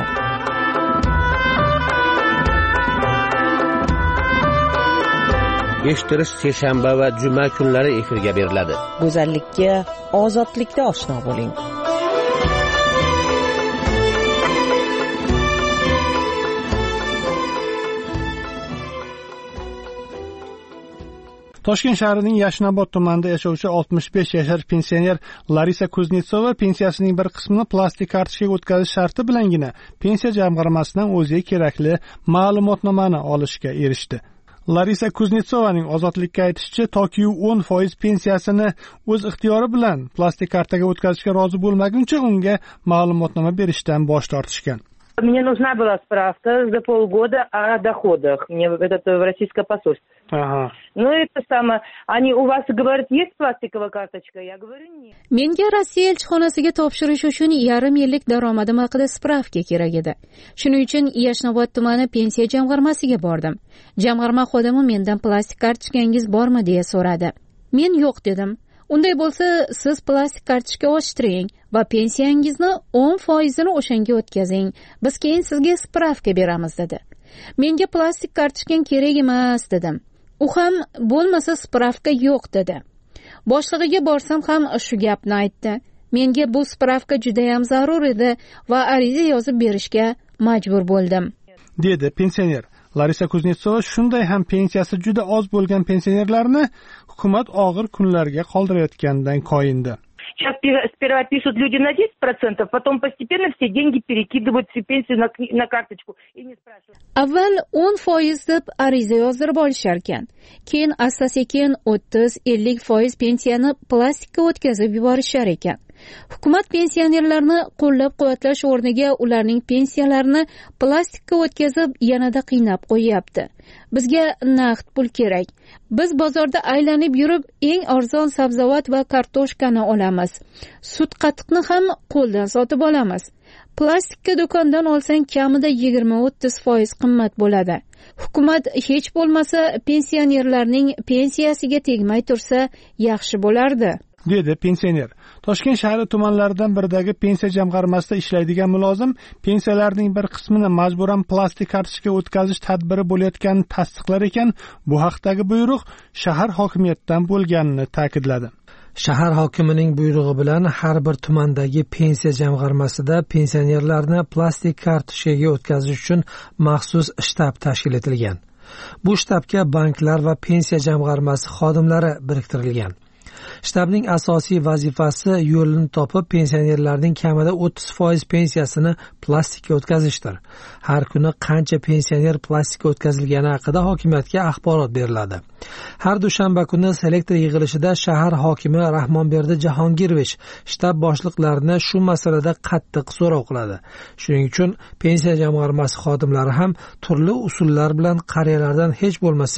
Eshittirish seshanba va juma kunlari efirga beriladi. Go'zallikka ozodlikda oshno bo'ling. Toshkent shahrining Yashnobod tumanida yashovchi 65 yashar pensioner Larisa Kuznetsova pensiyasining bir qismini plastik kartochkaga o'tkazish sharti bilangina pensiya jamg'armasidan o'ziga kerakli ma'lumotnomani olishga erishdi. Larisa Kuznetsovaning ozodlikka aytishicha, toki 10% pensiyasini o'z ixtiyori bilan plastik kartaga o'tkazishga rozi bo'lmaguncha unga ma'lumotnoma berishdan bosh tortishgan. Мне нужна была справка за полгода о доходах. Мне это в российское посольство. Ага. Ну это самое. Они у вас говорят, есть пластиковая карточка? Я говорю, нет. Menga Rossiya elchixonasiga topshirish uchun yarim yillik daromadim haqida spravka kerak edi. Shuning uchun Yashnobod tumani pensiya jamg'armasiga bordim. Jamg'arma xodimi mendan plastik kartochkangiz bormi deya so'radi. Men yo'q dedim. Unday bo'lsa, siz plastik kartochka ochtiring va pensiyangizni 10% o'shanga o'tkazing. Biz keyin sizga spravka beramiz dedi. Menga plastik kartochkan kerak emas dedim. U ham bo'lmasa spravka yo'q dedi. Boshlig'iga borsam ham shu gapni aytdi. Menga bu spravka juda ham zarur edi va ariza yozib berishga majbur bo'ldim, dedi pensioner. Larisa Kuznetsova shunday ham pensiyasi juda oz bo'lgan pensionerlarni hukumat og'ir kunlarga qoldirayotganidan koyindi. Сейчас сперва пишут люди на 10%, потом постепенно все деньги перекидывают всю пенсию на карточку и не спрашивают. Avval 10% deb ariza yozdirib olishar ekan. Keyin asta-sekin 30-50% pensiyani plastikka o'tkazib yuborishar ekan. Hukumat pensionerlarni qo'llab-quvvatlash o'rniga ularning pensiyalarini plastikka o'tkazib yanada qiynab qo'yapti. Bizga naqd pul kerak. Biz bozorda aylanib yurib eng arzon sabzavot va kartoshkani olamiz. Sut qatiqni ham qo'ldan sotib olamiz. Plastikka do'kondan olsang kamida 20-30% qimmat bo'ladi. Hukumat hech bo'lmasa pensionerlarning pensiyasiga tegmay tursa yaxshi bo'lardi, dedi pensioner. Toshkent shahri tumanlaridan biridagi pensiya jamg'armasida ishlaydigan mulozim pensiyalarning bir qismini majburan plastik kartochkaga o'tkazish tadbiri bo'layotganini tasdiqlar ekan, bu haqdagi buyruq shahar hokimiyatidan bo'lganini ta'kidladi. Shahar hokimining buyrug'i bilan har bir tumandagi pensiya jamg'armasida pensionerlarni plastik kartochkaga o'tkazish uchun maxsus shtab tashkil etilgan. Bu shtabga banklar va pensiya jamg'armasi xodimlari biriktirilgan. Shtabning asosiy vazifasi yo'lini topib pensionerlarning kamida 30% pensiyasini plastikka o'tkazishdir. Har kuni qancha pensioner plastikka o'tkazilgani haqida hokimiyatga axborot beriladi. Har dushanba kuni selektor yig'ilishida shahar hokimi Rahmonberdi Jahongirov shtab boshliqlarini shu masalada qattiq so'rov qiladi. Shuning uchun pensiya jamg'armasi xodimlari ham turli usullar bilan qariyalardan hech bo'lmasa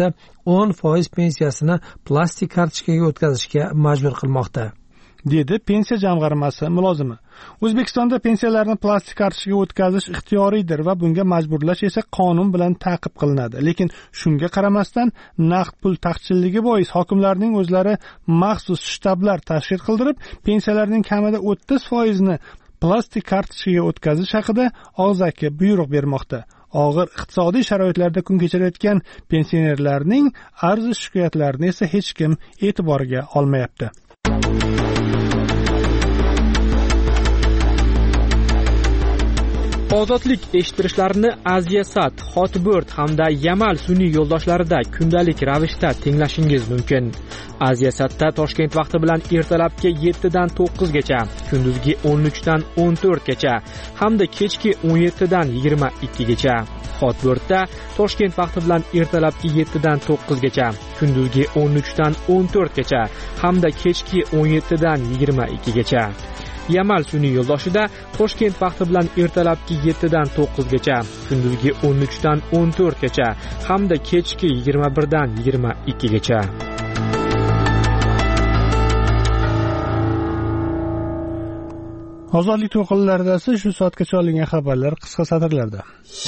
10% pensiyasini plastik kartochkaga o'tkazishga majbur qilmoqda, dedi pensiya jamg'armasi mulozimi. O'zbekistonda pensiyalarni plastik kartochkaga o'tkazish ixtiyoriydir va bunga majburlash esa qonun bilan ta'qib qilinadi. Lekin shunga qaramasdan naqd pul taqchilligi bois hokimlarning o'zlari maxsus shtablar tashkil qildirib, pensiyalarning kamida 30%ni plastik kartochkaga o'tkazish haqida og'zaki buyruq bermoqda. Og'ir iqtisodiy sharoitlarda kun kechirayotgan pensionerlarning arz shikoyatlarini esa hech kim e'tiboriga olmayapti. Ozodlik eshittirishlarini Aziasat, Hotbird hamda Yamal sun'iy yo'ldoshlarida kundalik ravishda tinglashingiz mumkin. Aziasatda Toshkent vaqti bilan ertalabki 7 dan 9 gacha, kunduzgi 13 dan 14 gacha hamda kechki 17 dan 22 gacha. Hotbirdda Toshkent vaqti bilan ertalabki 7 dan 9 gacha, kunduzgi 13 dan 14 gacha hamda kechki 17 dan 22 gacha. Yamal sun'iy yo'ldoshida Toshkent vaqti bilan ertalabki 7 dan 9 gacha, kunduzgi 13 dan 14 gacha hamda kechki 21 dan 22 gacha. Ozodlik to'lqinlarida shu soatgacha olingan xabarlar qisqa satrlarda.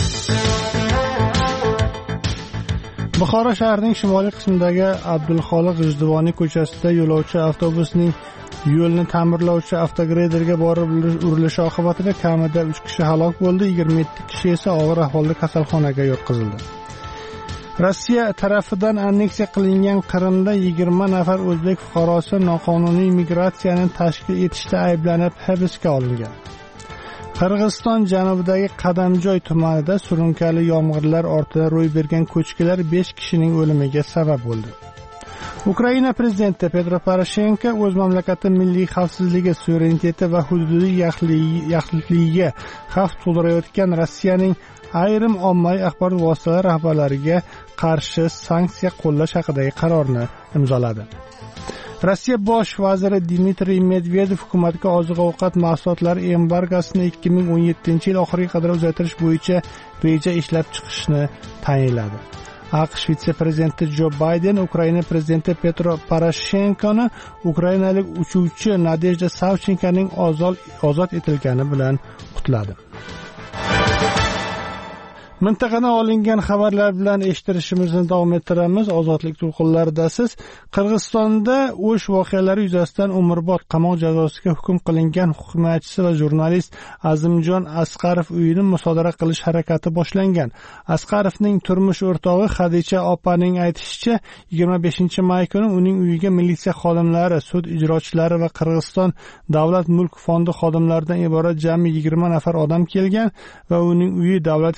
Buxoro shahrining shimoliy qismidagi Abdulxoliq G'ijduvoniy ko'chasida yo'lovchi avtobusining yo'lni ta'mirlovchi avtogreyderga borib urilishi oqibatida kamida 3 kishi halok bo'ldi, 27 kishi esa og'ir ahvolda kasalxonaga yotqizildi. Rossiya tarafidan anneksiya qilingan Qrimda 20 nafar o'zbek fuqarosi noqonuniy migratsiyani tashkil etishda ayblanib hibsga olingan. Qirg'iziston janubidagi Qadamjoy tumanida surunkali yomg'irlar ortida ro'y bergan ko'chkilar 5 kishining o'limiga sabab bo'ldi. Ukraina prezidenti Petro Poroshenko o'z mamlakati milliy xavfsizligi, suvereniteti va hududiy yaxlitligiga xavf tug'dirayotgan Rossiyaning ayrim ommaviy axborot vositalari rahbarlariga qarshi sanksiya qo'llash haqidagi qarorni imzoladi. Rossiya bosh vaziri Dmitriy Medvedev hukumatga oziq-ovqat mahsulotlari embargosini 2017 yil oxiriga qadar uzaytirish bo'yicha reja ishlab chiqishni tayinladi. AQSh vitse-prezidenti Jo Bayden Ukraina prezidenti Petro Poroshenkoni ukrainalik uchuvchi Nadejda Savchenkoning ozod etilgani bilan qutladi. Mintaqadan olingan xabarlar bilan eshittirishimizni davom ettiramiz. Ozodlik to'lqinlaridasiz. Qirg'izistonda o'sh voqealari yuzasidan umrbod qamoq jazosiga hukm qilingan himoyachi va jurnalist Azimjon Asqarov uyini musodara qilish harakati boshlangan. Asqarovning turmush o'rtog'i Xadicha opaning aytishicha, 25-may kuni uning uyiga militsiya xodimlari, sud ijrochilari va Qirg'iziston davlat mulk fondi xodimlaridan iborat jami 20 nafar odam kelgan va uning uyi davlat hisobiga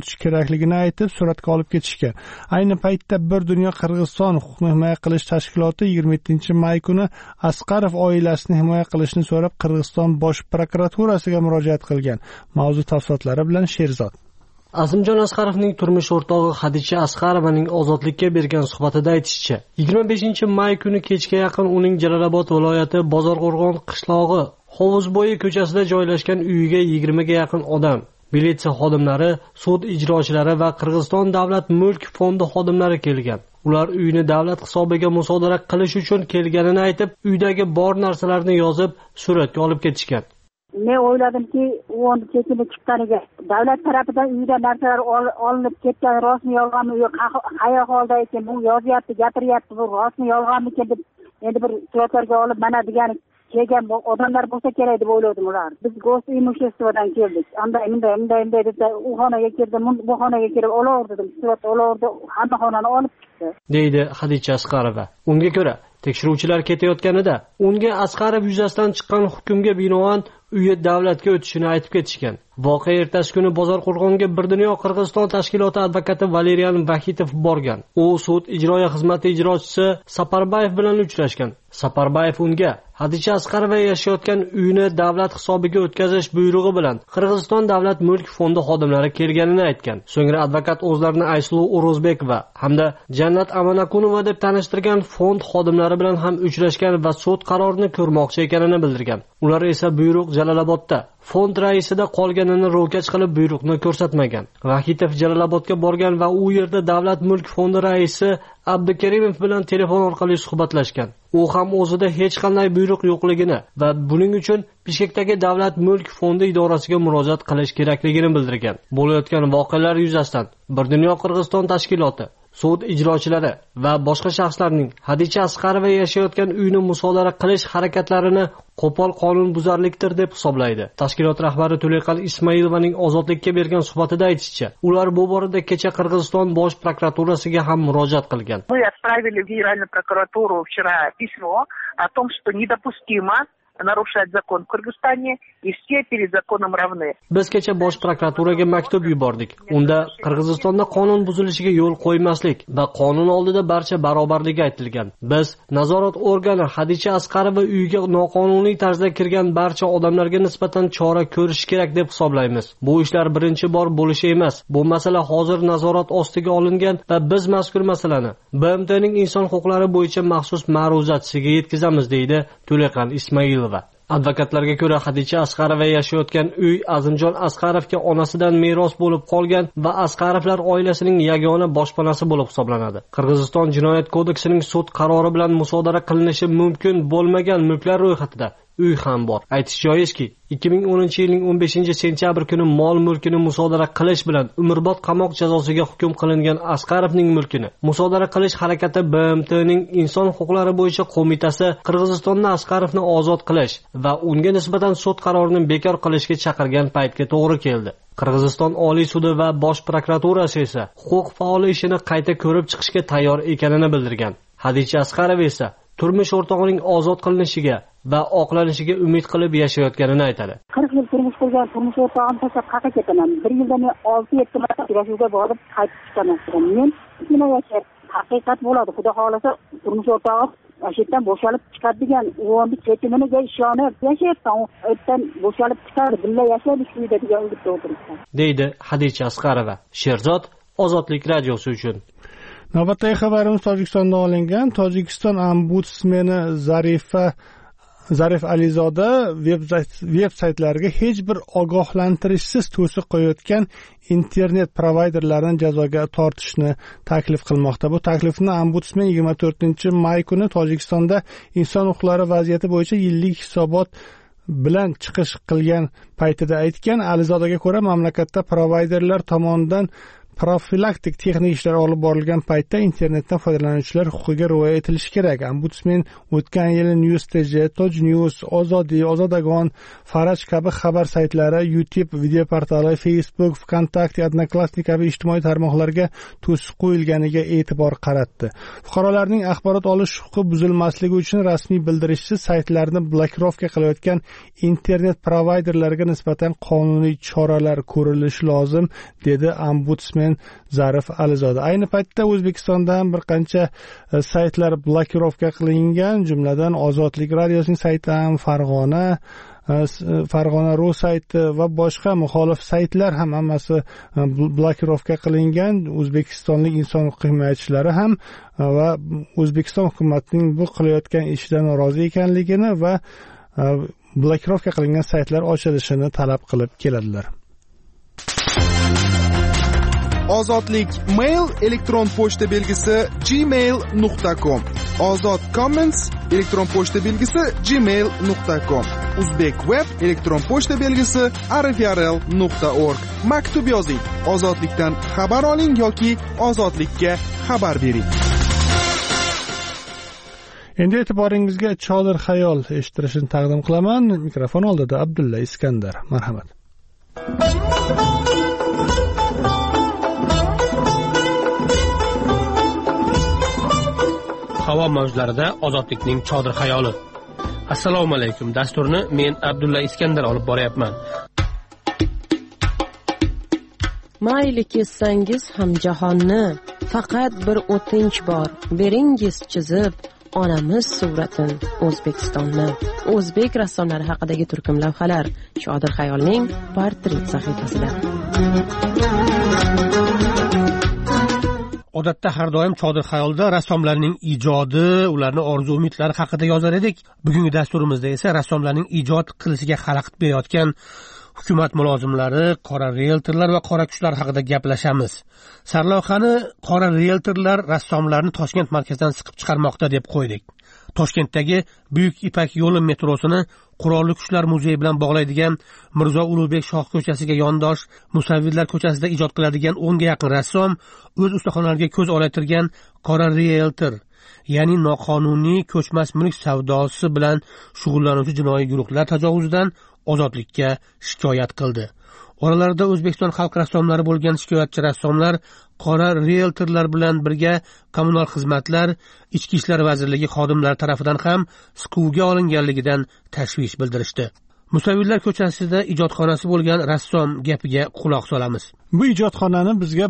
o'tish kerakligini aytib, suratga olib ketishgan. Ayni paytda bir dunyo Qirg'iziston huquqni himoya qilish tashkiloti 27-may kuni Asqarov oilasini himoya qilishni so'rab Qirg'iziston bosh prokuraturasiga murojaat qilgan. Mavzu tafsilotlari bilan Sherzod. Azimjon Asqarovning turmush o'rtog'i Hadicha Asqarovaning Ozodlikka bergan suhbatida aytishicha, 25-may kuni kechga yaqin uning Jalolobod viloyati Bozorqo'rg'on qishlog'i Hovuzbo'yi ko'chasida joylashgan uyiga 20 ga yaqin odam, militsiya xodimlari, sud ijrochilari va Qirg'iziston davlat mulk fondi xodimlari kelgan. Ular uyni davlat hisobiga musodara qilish uchun kelganini aytib, uydagi bor narsalarni yozib, suratga olib ketishgan. Men o'yladimki, u endi chekini chiqqaniga davlat tarafidan uyda narsalar olinib ketgan, rostmi yolg'onmi, qayerga holda ekan, bu yozyapti, gapiryapti, bu rostmi yolg'onmi deb endi bir suratlarga olib mana degani kelgan odamlar bo'lsa kerak deb o'yladim ular. Biz go'st imуществоdan keldik. Unday deb u xonaga kirdim, bu xonaga kirib olaverdim, surat olaverdi, hamma xonani olib chiqdi. Deydi Hadicha Asqarova. Unga ko'ra, tekshiruvchilar ketayotganida unga Asqarov yuzasidan chiqqan hukmga binoan uyi davlatga o'tishini aytib ketishgan. Voqea ertasi kuni Bozorqo'rg'onga bir dunyo Qirg'iziston tashkiloti advokati Valerian Vahitov borgan. U sud ijroiya xizmati ijrochisi Saparbayev bilan uchrashgan. Saparbayev unga Hadicha Asqarova yashayotgan uyini davlat hisobiga o'tkazish buyrug'i bilan Qirg'iziston davlat mulk fondi xodimlari kelganini aytgan. So'ngra advokat o'zlarini Ayslu O'rozbekova hamda Jannat Amanakunova deb tanishtirgan fond xodimlari bilan ham uchrashgan va sud qarorini ko'rmoqchi ekanini bildirgan. Ular esa buyruq Jalolobodda fond raisida qolganini ro'kach qilib buyruqni ko'rsatmagan. Vahitov Jalolobodga borgan va u yerda davlat mulk fondi raisi Abdukarimov bilan telefon orqali suhbatlashgan. U ham o'zida hech qanday buyruq yo'qligini va buning uchun Bishkekdagi davlat mulk fondi idorasiga murojaat qilish kerakligini bildirgan. Bo'layotgan voqealar yuzasidan bir dunyo Qirg'iziston tashkiloti, sud ijrochilari va boshqa shaxslarning Hadicha Asqarova yashayotgan uyni musodara qilish harakatlarini qo'pol qonunbuzarlikdir deb hisoblaydi. Tashkilot rahbari To'leqal Ismoilovaning Ozodlikka bergan suhbatida aytishicha, ular bu borada kecha Qirg'iziston bosh prokuraturasiga ham murojaat qilgan. Мы отправили в Генеральную прокуратуру вчера письмо о том, что недопустимо нарушать закон в Кыргызстане и все перед законом равны. Biz kecha bosh prokuraturaga maktub yubordik. Unda Qirg'izistonda qonun buzilishiga yo'l qo'ymaslik va qonun oldida barcha barobarligi aytilgan. Biz nazorat organi Hadicha Asqarova uyiga noqonuniy tarzda kirgan barcha odamlarga nisbatan chora ko'rish kerak deb hisoblaymiz. Bu ishlar birinchi bor bo'lishi emas. Bu masala hozir nazorat ostiga olingan va biz mazkur masalani BMTning inson huquqlari bo'yicha maxsus ma'ruzachisiga yetkazamiz, deydi To'leqan Ismoilova. Advokatlarga ko'ra Hadicha Asqarova yashayotgan uy Azimjon Asqarovga onasidan meros bo'lib qolgan va Asqarovlar oilasining yagona boshpanasi bo'lib hisoblanadi. Qirg'iziston Jinoyat kodeksining sud qarori bilan musodara qilinishi mumkin bo'lmagan mulklar ro'yxatida uy ham bor. Aytish joizki, 2010-yilning 15-sentyabr kuni mol mulkini musodara qilish bilan umrbod qamoq jazosiga hukm qilingan Asqarovning mulkini musodara qilish harakati BMTning inson huquqlari bo'yicha qo'mitasi Qirg'izistonda Asqarovni ozod qilish va unga nisbatan sud qarorini bekor qilishga chaqirgan paytga to'g'ri keldi. Qirg'iziston Oliy sudi va bosh prokuraturasi esa huquq faoli ishini qayta ko'rib chiqishga tayyor ekanini bildirgan. Hadicha Asqarova esa turmush o'rtog'ining ozod qilinishiga va oqlanishiga umid qilib yashayotganini aytadi. 40 yil turmush qurgan turmush o'rtog'im tashlab qayerga ketaman? Bir yilda men 6-7 marta uchrashuvga borib qaytib chiqaman. Men nima yashab haqiqat bo'ladi. Xudo xolasa turmush o'rtog'im ashitdan bo'shalib chiqadi degan o'g'limni chekimiga ishonib yashayapman. O'tdan bo'shalib chiqadi, billa yashaylik uyda degan umidda o'tiribman, deydi Hadicha Asqarova. Sherzod, Ozodlik radiosi uchun. Navbatdagi xabarimiz Tojikistondan olingan. Tojikiston ombudsmeni Zarif Alizoda veb-saytlarga hech bir ogohlantirishsiz to'siq qo'yayotgan internet provayderlarni jazoga tortishni taklif qilmoqda. Bu taklifni ombudsmen 24-may kuni Tojikistonda inson huquqlari vaziyati bo'yicha yillik hisobot bilan chiqish qilgan paytida aytgan. Alizodaga ko'ra, mamlakatda provayderlar tomonidan profilaktik texnik ishlar olib borilgan paytda internetdan foydalanuvchilar huquqiga rioya etilishi kerak. Ombudsman o'tgan yili News.tj, Toj News, Ozodiy, Ozodagon, Faraj kabi xabar saytlari, YouTube video portali, Facebook, VKontakte, Odnoklassnik kabi ijtimoiy tarmoqlarga to'siq qo'yilganiga e'tibor qaratdi. Fuqarolarning axborot olish huquqi buzilmasligi uchun rasmiy bildirishchi saytlarni blokirovka qilayotgan internet provayderlarga nisbatan qonuniy choralar ko'rilishi lozim, dedi ombudsman Zarif Alizoda. Ayni paytda O'zbekistondan bir qancha saytlar blokirovka qilingan, jumladan Ozodlik radiosining sayti ham, Farg'ona.ru sayti va boshqa muxolif saytlar ham hammasi blokirovka qilingan. O'zbekistonlik inson huquq himoyachilari ham va O'zbekiston hukumatining bu qilayotgan ishidan norozi ekanligini va blokirovka qilingan saytlar ochilishini talab qilib keladilar. Ozodlik mail elektron pochta belgisi gmail.com. Ozod comments elektron pochta belgisi gmail.com. Uzbek web elektron pochta belgisi rfrl.org. Maktub yozing, ozodlikdan xabar oling yoki ozodlikka xabar bering. Endi e'tiboringizga Chodir xayol eshittirishni taqdim qilaman. Mikrofon oldida Abdulla Iskandar. Marhamat. Havo mavjlarida ozodlikning chodir xayoli. Assalomu alaykum. Dasturni men Abdulla Iskandar olib boryapman. Mayli kessangiz ham jahonni, faqat bir o'tinch bor. Beringiz chizib onamiz suratin O'zbekistonni. O'zbek rassomlari haqidagi turkum lavhalar Chodir xayolning portret sahifasida. Odatda har doim Chodir xayolda rassomlarning ijodi, ularning orzu-umidlari haqida yozar edik. Bugungi dasturimizda esa rassomlarning ijod qilishiga xalaqit berayotgan hukumat mulozimlari, qora realtorlar va qora kuchlar haqida gaplashamiz. Sarlavhani qora realtorlar rassomlarni Toshkent markazidan siqib chiqarmoqda deb qo'ydik. Toshkentdagi Buyuk Ipak yo'li metrosini Qurolli Kuchlar muzeyi bilan bog'laydigan Mirzo Ulug'bek Shoh ko'chasiga yondosh Musavvirlar ko'chasida ijod qiladigan 10 ga yaqin rassom o'z ustaxonalariga ko'z olaytirgan qora realtor, ya'ni noqonuniy ko'chmas mulk savdosi bilan shug'ullanuvchi jinoiy guruhlar tajovuzidan ozodlikka shikoyat qildi. Oralarida O'zbekiston xalq rassomlari bo'lgan shikoyatchi rassomlar qora realtorlar bilan birga kommunal xizmatlar, Ichki ishlar vazirligi xodimlari tomonidan ham siquvga olinganligidan tashvish bildirishdi. Musavvirlar ko'chasida ijodxonasi bo'lgan rassom gapiga quloq solamiz. Bu ijodxonani bizga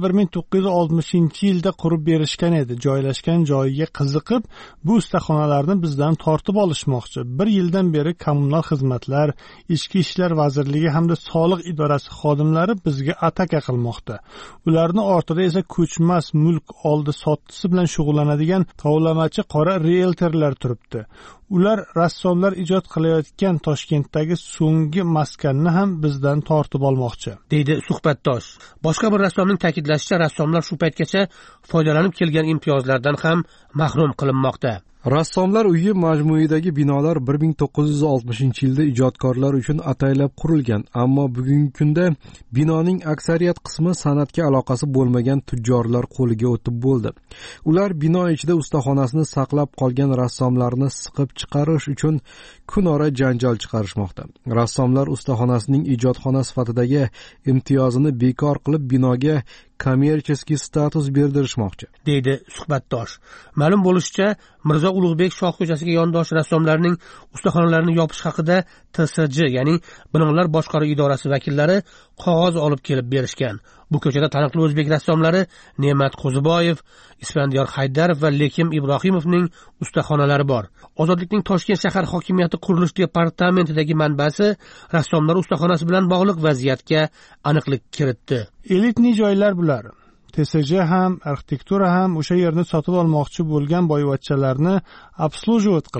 1960-yilda qurib berishgan edi. Joylashgan joyiga qiziqib, bu ustaxonalarni bizdan tortib olishmoqchi. 1 yildan beri kommunal xizmatlar, Ichki ishlar vazirligi hamda soliq idorasi xodimlari bizga ataka qilmoqda. Ularning ortida esa ko'chmas mulk oldi-sotdisi bilan shug'ullanadigan tovlamachi qora realtorlar turibdi. Ular rassomlar ijod qilayotgan Toshkentdagi so'nggi maskanni ham bizdan tortib olmoqchi, deydi suhbatdosh. Boshqa bir rassomning ta'kidlashicha, rassomlar shu paytgacha foydalanib kelgan imtiyozlardan ham mahrum qilinmoqda. Rassomlar uyi majmuidagi binolar 1960-yilda ijodkorlar uchun ataylab qurilgan, ammo bugungi kunda binoning aksariyat qismi san'atga aloqasi bo'lmagan tujjorlar qo'liga o'tib bo'ldi. Ular bino ichida ustaxonasini saqlab qolgan rassomlarni siqib chiqarish uchun kunora janjal chiqarishmoqda. Rassomlar ustaxonasining ijodxona sifatidagi imtiyozini bekor qilib binoga kommersiyaskiy status berdirishmoqchi, deydi suhbatdosh. Ma'lum bo'lishicha, Mirzo Ulug'bek Shoh ko'chasiga yondosh rassomlarning ustaxonalarini yopish haqida TSJ, ya'ni Binolar boshqaruv idorasi vakillari qog'oz olib kelib berishgan. Bu ko'chada taniqli o'zbek rassomlari Ne'mat Qo'ziboyev, Isfandiyor Haydarov va Lekim Ibrohimovning ustaxonalari bor. Ozodlikning Toshkent shahar hokimiyati qurilish departamentidagi manbasi rassomlar ustaxonasi bilan bog'liq vaziyatga aniqlik kiritdi. Elitni joylar bular. TSJ ham, arxitektura ham o'sha yerni sotib olmoqchi bo'lgan boyvachchalarni obslujivat qiladi.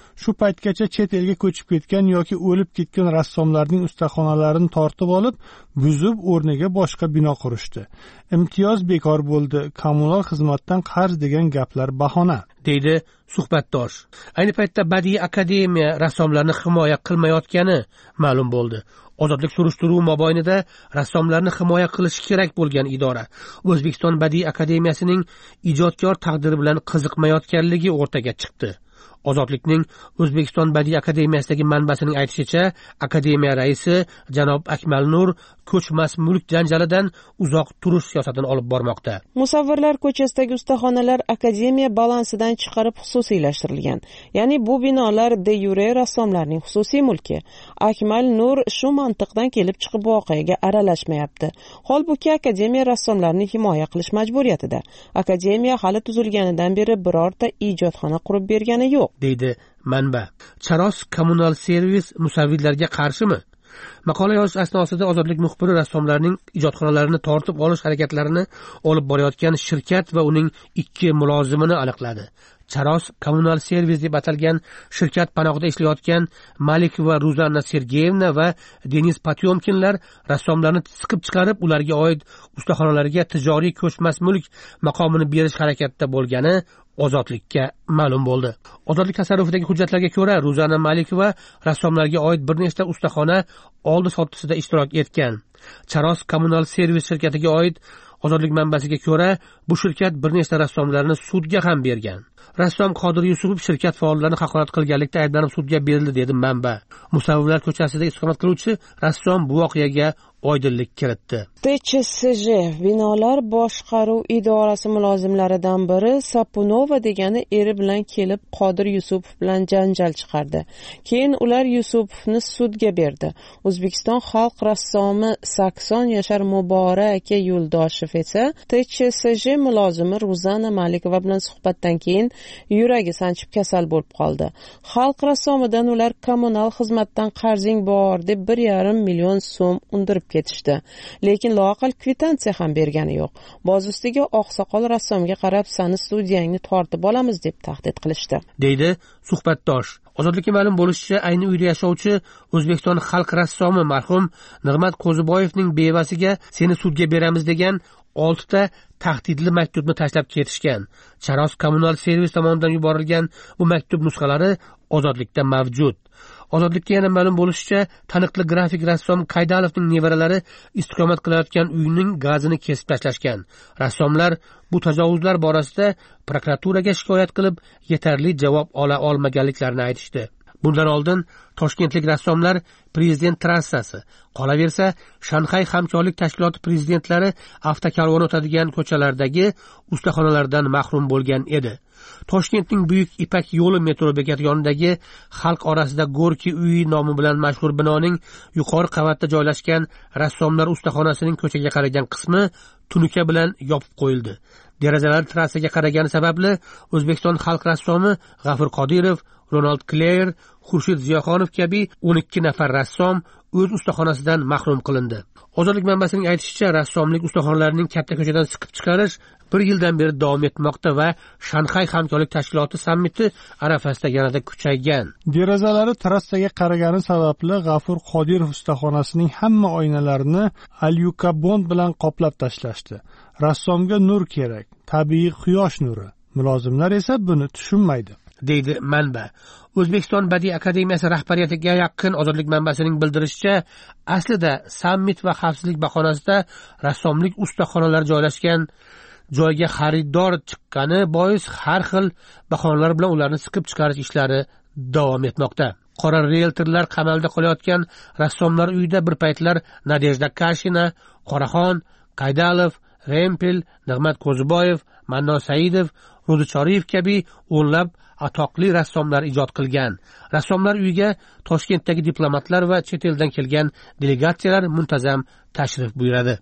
shu paytgacha chet elga ko'chib ketgan yoki o'lib ketgan rassomlarning ustaxonalarini tortib olib, buzib o'rniga boshqa bino qurishdi. Imtiyoz bekor bo'ldi, kommunal xizmatdan qarz degan gaplar bahona, deydi suhbatdosh. Ayni paytda Badiiy akademiya rassomlarni himoya qilmayotgani ma'lum bo'ldi. Ozodlik surishtiruv mobaynida rassomlarni himoya qilish kerak bo'lgan idora O'zbekiston Badiiy akademiyasining ijodkor taqdiri bilan qiziqmayotganligi o'rtaga chiqdi. Ozodlikning O'zbekiston Badiiy akademiyasidagi manbasining aytishicha, akademiya raisi janob Akmal Nur ko'chmas mulk janjalidan uzoq turish siyosatini olib bormoqda. Musavvirlar ko'chasidagi ustaxonalar akademiya balansidan chiqarib xususiylashtirilgan. Ya'ni bu binolar de yure rassomlarning xususiy mulki. Akmal Nur shu mantiqdan kelib chiqib voqeaga aralashmayapti. Holbuki akademiya rassomlarni himoya qilish majburiyatida. Akademiya hali tuzilganidan beri birorta ijodxona qurib bergani yo'q, deydi manba. Charos kommunal servis musavvirlarga qarshimi? Maqola yozish asnosida Ozodlik muxbiri rassomlarning ijodxonalarini tortib olish harakatlarini olib borayotgan shirkat va uning 2 mulozimini aniqladi. Charos kommunal servis deb atalgan shirkat panohida ishlayotgan Malik va Ruzanna Sergeyevna va Denis Potyomkinlar rassomlarni siqib chiqarib, ularga oid ustaxonalarga tijoriy ko'chmas mulk maqomini berish harakatida bo'lgani Ozodlikka ma'lum bo'ldi. Ozodlik tasarrufidagi hujjatlarga ko'ra, Ruzanna Malikova rassomlarga oid bir nechta ustaxona oldi-sottisida ishtirok etgan. Charos kommunal servis shirkatiga oid Ozodlik manbasiga ko'ra, bu shirkat bir nechta rassomlarni sudga ham bergan. Rassom Qodir Yusupov shirkat faollarini haqorat qilganlikda ayblanib sudga berildi, dedi manba. Musavvirlar ko'chasida istiqomat qiluvchi rassom bu voqeaga oydinlik kiritdi. TCSJ binolar boshqaruv idorasi mulozimlaridan biri Sapunova degani eri bilan kelib Qodir Yusupov bilan janjal chiqardi. Keyin ular Yusupovni sudga berdi. O'zbekiston xalq rassomi Sakson Yashar Muborak aka Yo'ldoshev esa TCSJ mulozimi Ruzanna Malikova bilan suhbatdan keyin yuragi sanchib kasal bo'lib qoldi. Xalq rassomidan ular kommunal xizmatdan qarzing bor deb 1,5 million so'm undirib ketishdi. Lekin loaqal kvitansiya ham bergani yo'q. Boz ustiga oqsoqol rassomga qarab, "Sani studiyangni tortib olamiz" deb tahdid qilishdi, deydi suhbatdosh. Ozodlikka ma'lum bo'lishicha, ayni uyda yashovchi O'zbekiston xalq rassomi marhum Nig'mat Qo'ziboyevning bevasiga "Seni sudga beramiz" degan 6 ta tahdidli maktubni tashlab ketishgan. Charos kommunal servis tomonidan yuborilgan bu maktub nusxalari Ozodlikda mavjud. Ozodlikka yana ma'lum bo'lishicha, taniqli grafik rassom Qaydalovning nevaralari istiqomat qilayotgan uyning gazini kesib tashlashgan. Rassomlar bu tajovuzlar borasida prokuraturaga shikoyat qilib, yetarli javob ola olmaganliklarini aytishdi. Bundan oldin toshkentlik rassomlar Prezident trassasi, qolaversa Shanxay hamkorlik tashkiloti prezidentlari avtokarvon o'tadigan ko'chalardagi ustaxonalardan mahrum bo'lgan edi. Toshkentning Buyuk Ipak yo'li metro bekati yonidagi xalq orasida Gorki uyi nomi bilan mashhur binoning yuqori qavatda joylashgan rassomlar ustaxonasining ko'chaga qaragan qismi tunuka bilan yopib qo'yildi. Derazalar trassaga qaragani sababli O'zbekiston xalq rassomi G'afur Qodirov, Ronald Kleyer, Xurshid Ziyoxonov kabi 12 nafar rassom o'z ustaxonasidan mahrum qilindi. Ozodlik manbasining aytishicha, rassomlik ustaxonalarining katta ko'chadan siqib chiqarish 1 yildan beri davom etmoqda va Shanxay hamkorlik tashkiloti sammiti arafasida yanada kuchaygan. Derazalari trassaga qaragani sababli G'afur Qodirov ustaxonasining hamma oynalarini alyukabond bilan qoplab tashlashdi. Rassomga nur kerak, tabiiy quyosh nuri. Mulozimlar esa buni tushunmaydi, deydi manba. O'zbekiston Badiiy akademiyasi rahbariyatiga yaqin Ozodlik manbasining bildirishicha, aslida sammit va xavfsizlik bahonasida rassomlik ustaxonalari joylashgan joyga xaridor chiqqani bois har xil bahonalar bilan ularni siqib chiqarish ishlari davom etmoqda. Qora realtorlar qamalda qolayotgan rassomlar uyida bir paytlar Nadejda Kashina, Qoraxon, Qaydalov, Rempel, Nig'mat Qo'ziboyev, Manno Saidov, Ro'zi Choriyev kabi o'nlab atoqli rassomlar ijod qilgan. Rassomlar uyiga Toshkentdagi diplomatlar va chet eldan kelgan delegatsiyalar muntazam tashrif buyuradi.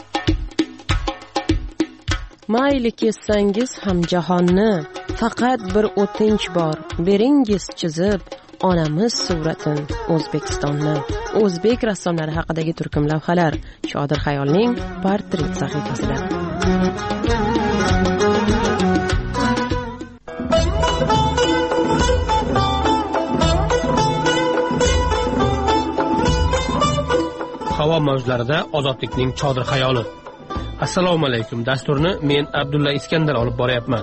Mayli kessangiz ham jahonni, faqat bir o'tinch bor, beringiz chizib onamiz suratin O'zbekistonni. O'zbek rassomlari haqidagi turkum lavhalar Shodir Xayolning portret sahifasida. havo mavjlarida ozodlikning chodir xayoli. Assalomu alaykum. Dasturni men Abdulla Iskandar olib boryapman.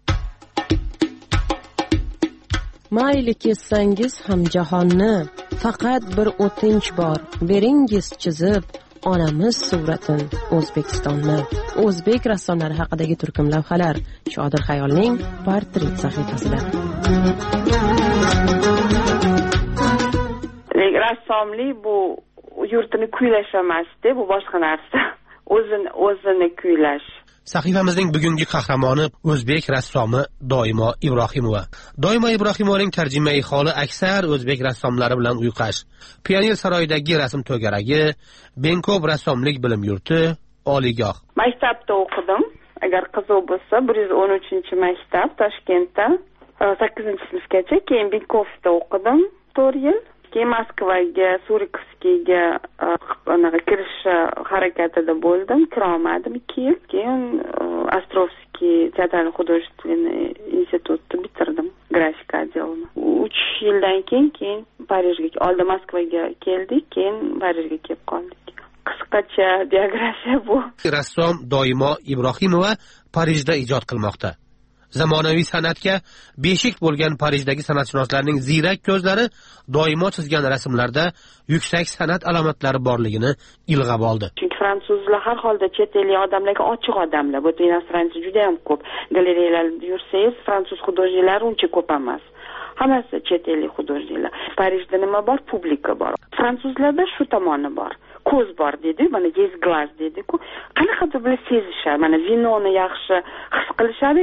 Mayli kessangiz ham jahonni, faqat bir o'tinch bor, beringiz chizib onamiz suratin O'zbekistonni. O'zbek rassomlari haqidagi turkum lavhalar Chodir xayolning portret sahifasida. Rassomlik bu yurtini kuylash emas-da, bu boshqa narsa. O'zini kuylash. Sahifamizning bugungi qahramoni o'zbek rassomi Doimo Ibrohimova. Doimo Ibrohimovaning tarjimai holi aksar o'zbek rassomlari bilan uyqash. Pioner saroyidagi rasm to'garagi, Benkob rassomlik bilim yurti, oliygoh. Maktabda o'qidim. Agar qiziq bo'lsa, 113-maktab Toshkentda 8-sinfgacha, keyin Benkovda o'qidim 4 yil. Keyin Moskvaga, Surikovskiyga kirish harakatida bo'ldim, kira olmadim 2 yil. Keyin Ostrovskiy teatral художественный institutni bitirdim, grafik отделini. 3 yildan keyin Parijga, oldin Moskvaga keldik, keyin Parijga kelib qoldik. Qisqacha biografiya bu. Rassom Doimo Ibrohimova Parijda ijod qilmoqda. Zamonaviy san'atga beshik bo'lgan Parijdagi san'atshunoslarning ziyrak ko'zlari doimo chizgan rasmlarda yuksak san'at alomatlari borligini ilg'ab oldi. Chunki fransuzlar har holda chet ellik odamlarga ochiq odamlar. Bu inosrancha juda ham ko'p. Galereyalarda yursangiz, fransuz xudojniklari uncha ko'p emas. Hammasi chet ellik xudojniklar. Parijda nima bor? Publika bor. Fransuzlarda shu tomoni bor. Ko'z bor dedi, mana есть глаз dedi-ku. Qanaqadir bir sezishadi, mana vinoni yaxshi his qilishadi.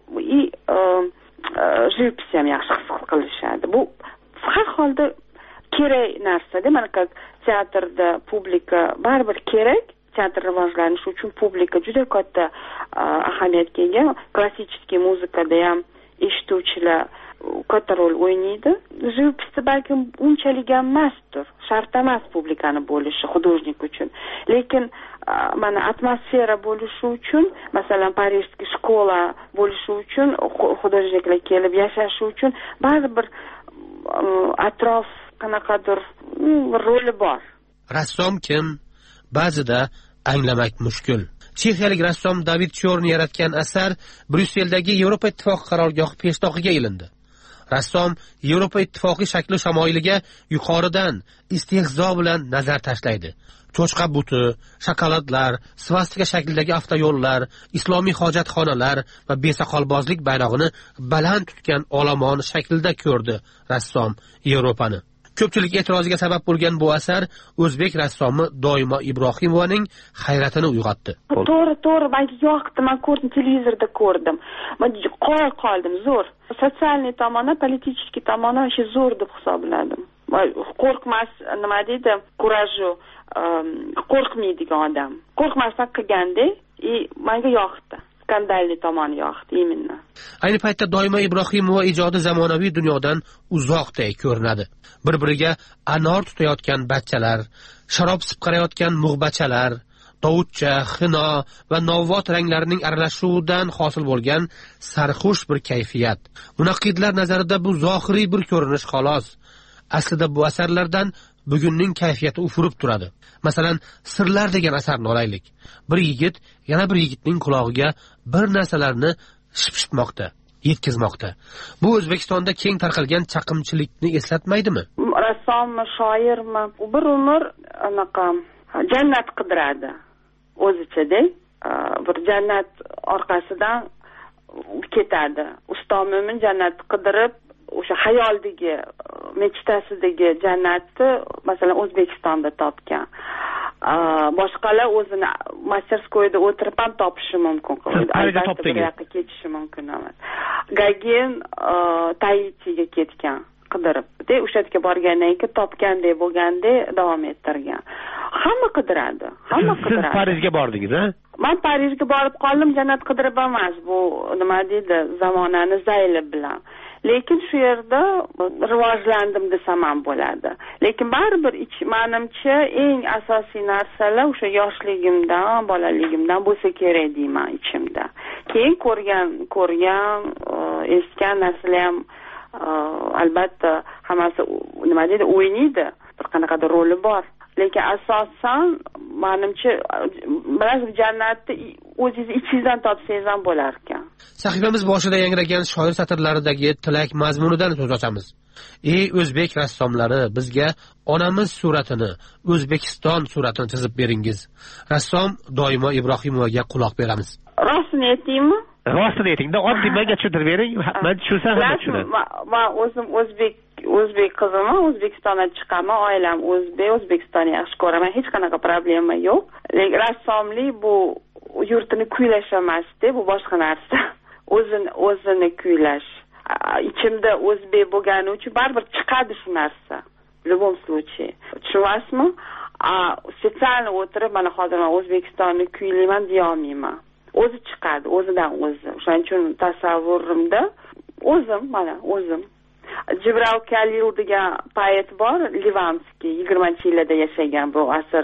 Живопись ham yaxshi his qilishadi. Bu har holda kerak narsa-da. Mana teatrda publika baribir kerak. Teatr rivojlanishi uchun publika juda katta ahamiyatga ega. Klassik muzikada ham eshituvchilar katta rol o'ynaydi. Живописda balki unchalik ham emasdir. Shart emas publikani bo'lishi xudojnik uchun. Lekin mana atmosfera bo'lishi uchun, masalan, Parijskiy shkola bo'lishi uchun, xudojniklar kelib yashashi uchun baribir atrof qanaqadir roli bor. Rassom kim? Ba'zida anglamak mushkul. Chexiyalik rassom David Chorn yaratgan asar Bryusseldagi Yevropa Ittifoqi qarorgohi peshtoqiga ilindi. Rassom Yevropa Ittifoqi shakli shamoyiliga yuqoridan istehzo bilan nazar tashlaydi. Cho'chqa buti, shokoladlar, svastika shaklidagi avtoyo'llar, islomiy hojatxonalar va besoqolbozlik bayrog'ini baland tutgan olomon shaklida ko'rdi rassom Yevropani. Ko'pchilik e'tiroziga sabab bo'lgan bu asar o'zbek rassomi Doimo Ibrohimovaning hayratini uyg'otdi. To'g'ri, balki yoqdi, men ko'rdim, televizorda ko'rdim. Men qoldim, zo'r. Sotsial tomoni, politik tomoni shu zo'r deb hisobladim. Qo'rqmas, nima deydi, kuraji, qo'rqmaydigan odam. Qo'rqmasdan qilganda, menga yoqdi. Skandalli tomoni yoqdi, imенно. Ayni paytda Doimo Ibrohimova ijodi zamonaviy dunyodan uzoqday ko'rinadi. Bir-biriga anor tutayotgan bachchalar, sharob sipqarayotgan mug'bachalar, dovutcha, xino va novvot ranglarining aralashuvidan hosil bo'lgan sarxush bir kayfiyat. Munaqqidlar nazarida bu zohiriy bir ko'rinish xolos. Aslida bu asarlardan bugunning kayfiyati ufurib turadi. Masalan, Sirlar degan asarni olaylik. Bir yigit yana bir yigitning qulog'iga bir narsalarni shipshitmoqda, yetkazmoqda. Bu O'zbekistonda keng tarqalgan chaqimchilikni eslatmaydimi? Rassommi, shoirmi, bir umr anaqa jannat qidiradi o'zicha-da. Bir jannat orqasidan ketadi. Usto mo'min jannat qidirib, o'sha xayoldagi, mechtasidagi jannatni masalan O'zbekistonda topgan. Boshqalar o'zini masterskoyda o'tirib ham topishi mumkin. Albatta bu yoqqa ketishi mumkin emas. Gagin Tahitiga ketgan, qidirib. O'sha yerga borgandan keyin topgandek bo'lganda davom ettirgan. Hamma qidiradi. Siz Parijga bordingiz-a? Men Parijga borib qoldim, jannat qidirib emas. Bu nima deydi, zamonani zayli bilan. Lekin shu yerda rivojlandim desam ham bo'ladi. Lekin baribir menimcha eng asosiy narsalar o'sha yoshligimdan, bolaligimdan bo'lsa kerak deyman ichimda. Keyin ko'rgan, eshitgan narsalar ham albatta hammasi nima deydi, o'ynaydi. Bir qanaqadir roli bor. lekin asosan menimcha bilasiz jannatni o'zingiz ichingizdan topsangiz ham bo'lar ekan. Sahifamiz boshida yangragan shoir satrlaridagi tilak mazmunidan so'z ochamiz. Ey o'zbek rassomlari, bizga onamiz suratini, O'zbekiston suratini chizib beringiz. Rassom Doimo Ibrohimovaga quloq beramiz. Rostini aytaymi? Rostini ayting-da, oddiy menga tushuntirib bering. Men tushunsam ham tushunaman. Men o'zim o'zbek qiziman, O'zbekistondan chiqaman, oilam O'zbekistonni yaxshi ko'raman, hech qanaqa problema yo'q. Lekin rassomlik bu yurtini kuylash emas-da, bu boshqa narsa. O'zini kuylash. Ichimda o'zbek bo'lgani uchun baribir chiqadi shu narsa. В любом случае. Tushunyapsizmi? Spesialni o'tirib, mana hozir men O'zbekistonni kuylayman deya olmayman. O'zi chiqadi, o'zidan o'zi. O'shaning uchun tasavvurimda o'zim. Jibril Kalil degan poet bor, Livanskiy, 20-yillarda yashagan, bu asr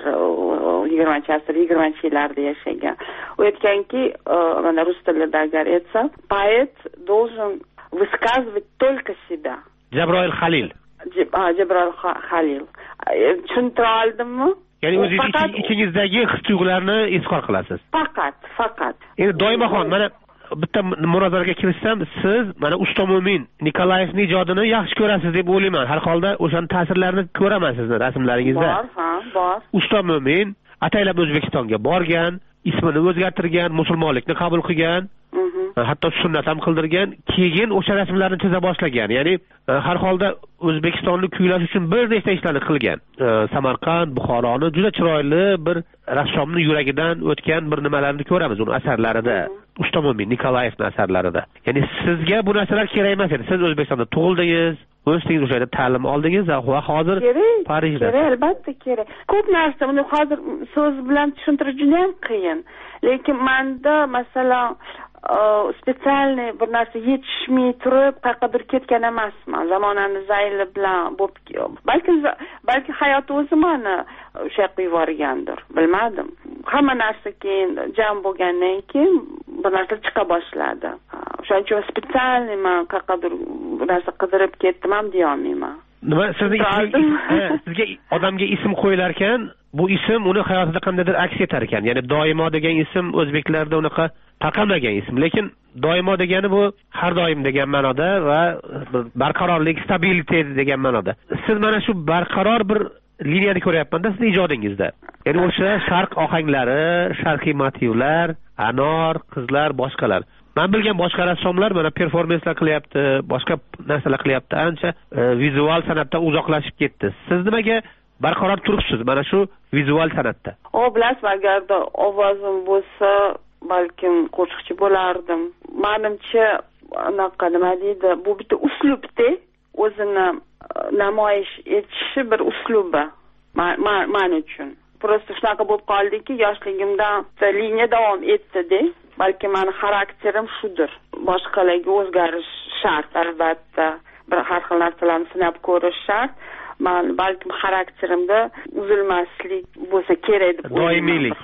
20-yillarda yashagan. U aytganki, mana rus tilida agar aytsam, poet должен высказывать только себя. Jibril Kalil. Jibril Kalil. Tushuntira oldimmi? Ya'ni o'zingiz ichingizdagi his-tuyg'ularni izhor qilasiz. Faqat. Endi Doimaxon, mana bitta munozaraga kirishsam, siz mana Usta Mo'min Nikolayevning ijodini yaxshi ko'rasiz deb o'ylayman. Har holda o'shaning ta'sirlarini ko'raman sizning rasmlaringizda. Bor. Usta Mo'min ataylab O'zbekistonga borgan, ismini o'zgartirgan, musulmonlikni qabul qilgan, hatto sunnat ham qildirgan, keyin o'sha rasmlarni chiza boshlagan. Ya'ni har holda O'zbekistonni kuylash uchun bir nechta ishlarni qilgan. Samarqand, Buxoroni juda chiroyli bir rassomning yuragidan o'tgan bir nimalarni ko'ramiz uning asarlarida. Usta Mo'min Nikolayevning asarlarida. Ya'ni sizga bu narsalar kerak emas edi. Siz O'zbekistonda tug'ildingiz, o'sdingiz, o'sha yerda ta'lim oldingiz va hozir Parijda. Kerak, albatta kerak. Ko'p narsa buni hozir so'z bilan tushuntirish juda ham qiyin. Lekin menda masalan spesialniy bir narsa yetishmay turib qayergadir ketgan emasman. Zamonani zayli bilan balki hayot o'zi meni o'sha yoqqa yuborgandir, bilmadim. Hamma narsa keyin jam bo'lgandan keyin bir narsa chiqa boshladi. O'shaning uchun spesialniy men qayergadir bir narsa qidirib ketdim ham deya olmayman. Nima sizga odamga ism qo'yilar ekan, bu ism uni hayotida qandaydir aks etar ekan. Ya'ni Doimo degan ism o'zbeklarda unaqa taqalmagan ism, lekin Doimo degani bu har doim degan ma'noda va barqarorlik, stabilitet degan ma'noda. Siz mana shu barqaror bir liniyani ko'ryapman-da sizning ijodingizda. Ya'ni o'sha sharq ohanglari, sharqiy motivlar, anor, qizlar, boshqalar. Men bilgan boshqa rassomlar mana performanslar qilyapti, boshqa narsalar qilyapti, ancha vizual san'atdan uzoqlashib ketdi. Siz nimaga barqaror turibsiz mana shu vizual san'atda? Bilasizmi, agarda ovozim bo'lsa, balkim qo'shiqchi bo'lardim. Menimcha anaqa nima deydi, bu bitta uslubda o'zini namoyish etishi bir uslubi men uchun. Prosta shunaqa bo'lib qoldiki, yoshligimdan liniya davom etdi-da. Balki meni xarakterim shudir. Boshqalarga o'zgarish shart, albatta. Har xil narsalarni sinab ko'rish shart. Men balkim xarakterimda uzilmaslik bo'lsa kerak deb doimiylik.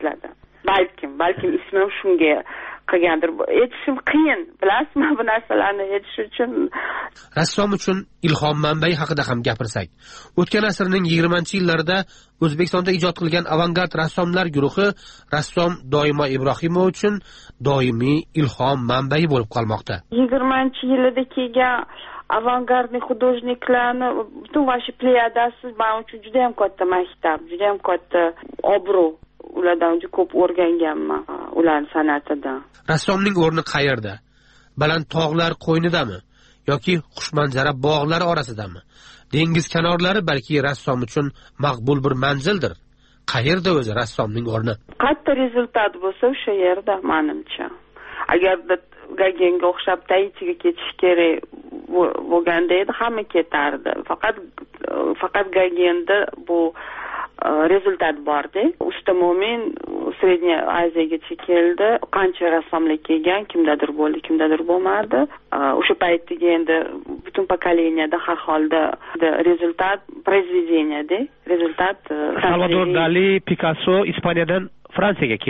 Balkim ismim shunga qilgandir. Aytishim qiyin, bilasizmi, bu narsalarni aytish uchun. Rassom uchun ilhom manbai haqida ham gapirsak. O'tgan asrning 20-yillarida O'zbekistonda ijod qilgan avangard rassomlar guruhi rassom Doimo Ibrohimov uchun doimiy ilhom manbai bo'lib qolmoqda. 20-yillarda kelgan avangardni hudojniklarni butun vashi pleyadasi men uchun juda ham katta maktab, juda ham katta obro'. Ulardan juda ko'p o'rganganman, ularning san'atidan. Rassomning o'rni qayerda? Baland tog'lar qo'ynidami yoki xushmanzara bog'lar orasidami? Dengiz kenarlari balki rassom uchun maqbul bir manzildir. Qayerda o'zi rassomning o'rni? Katta rezultat bo'lsa o'sha yerda, menimcha. Agarda Gagenga o'xshab Taitiga ketish kerak bo'lganda edi, hamma ketardi. Faqat Gagenda bu rezultat bordi. Usta Mo'min Srednye Aziyagacha keldi. Qancha rassomlar kelgan, kimdadir bo'ldi, kimdadir bo'lmadi. O'sha paytdagi endi butun pokoleniyada har holda rezultat произведениеda, rezultat Salvador Dali, Picasso Ispaniyadan Fransiyaga keldi.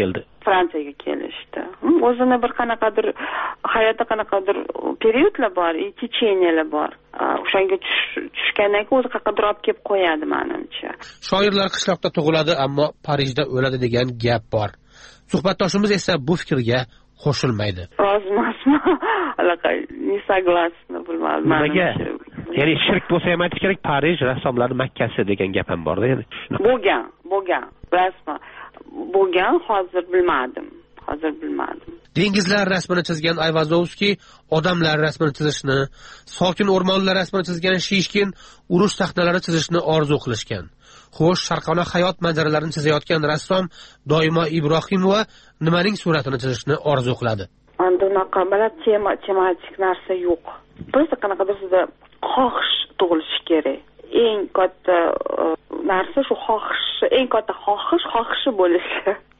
Fransiyaga kelishdi. O'zini bir qanaqadir hayotda qanaqadir periodlar bor, techeniyalar bor. O'shanga tushgandan keyin o'zi qaqadir olib kelib qo'yadi, menimcha. Shoirlar qishloqda tug'iladi, ammo Parijda o'ladi degan gap bor. Suhbatdoshimiz esa bu fikrga qo'shilmaydi. Rozi emasmi? Не согласна, bilmadim. Nimaga? Ya'ni shirk bo'lsa ham aytish kerak, Parij rassomlarning Makkasi degan gap ham bor-da, ya'ni. Bo'lgan. Rasman. Bo'lgan, hozir bilmadim. Dengizlar rasmini chizgan Ayvazovskiy odamlar rasmini chizishni, sokin o'rmonlar rasmini chizgan Shishkin urush sahnalari chizishni orzu qilishgan. Xo'sh, sharqona hayot manzaralarini chizayotgan rassom doimo Ibrohimova nimaning suratini chizishni orzu qiladi? Endi unaqa tematik narsa yo'q. Просто qanaqadir sizda xohish tug'ilishi kerak. Eng katta narsa shu eng katta xohishi bo'lishi.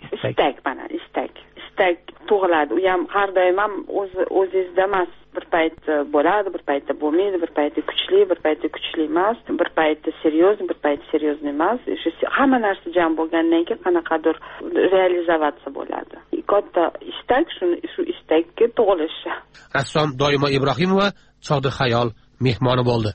Istak tug'iladi. U ham har doim ham o'zingizda emas. Bir paytda bo'ladi, bir paytda bo'lmaydi, bir paytda kuchli emas, bir paytda seryoz emas. Shu hamma narsa jam bo'lgandan keyin qanaqadir realizatsiya bo'ladi. Katta istak shu istakka tug'ilishi. Rassom doimo Ibrohimova Chodir Xayol mehmoni bo'ldi.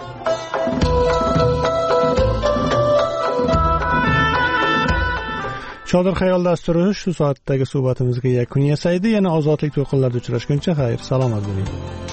Chodir Xayol dasturi shu soatdagi suhbatimizga yakun yasaydi. Yana ozodlik to'lqinlarida uchrashguncha xayr, salomat bo'ling.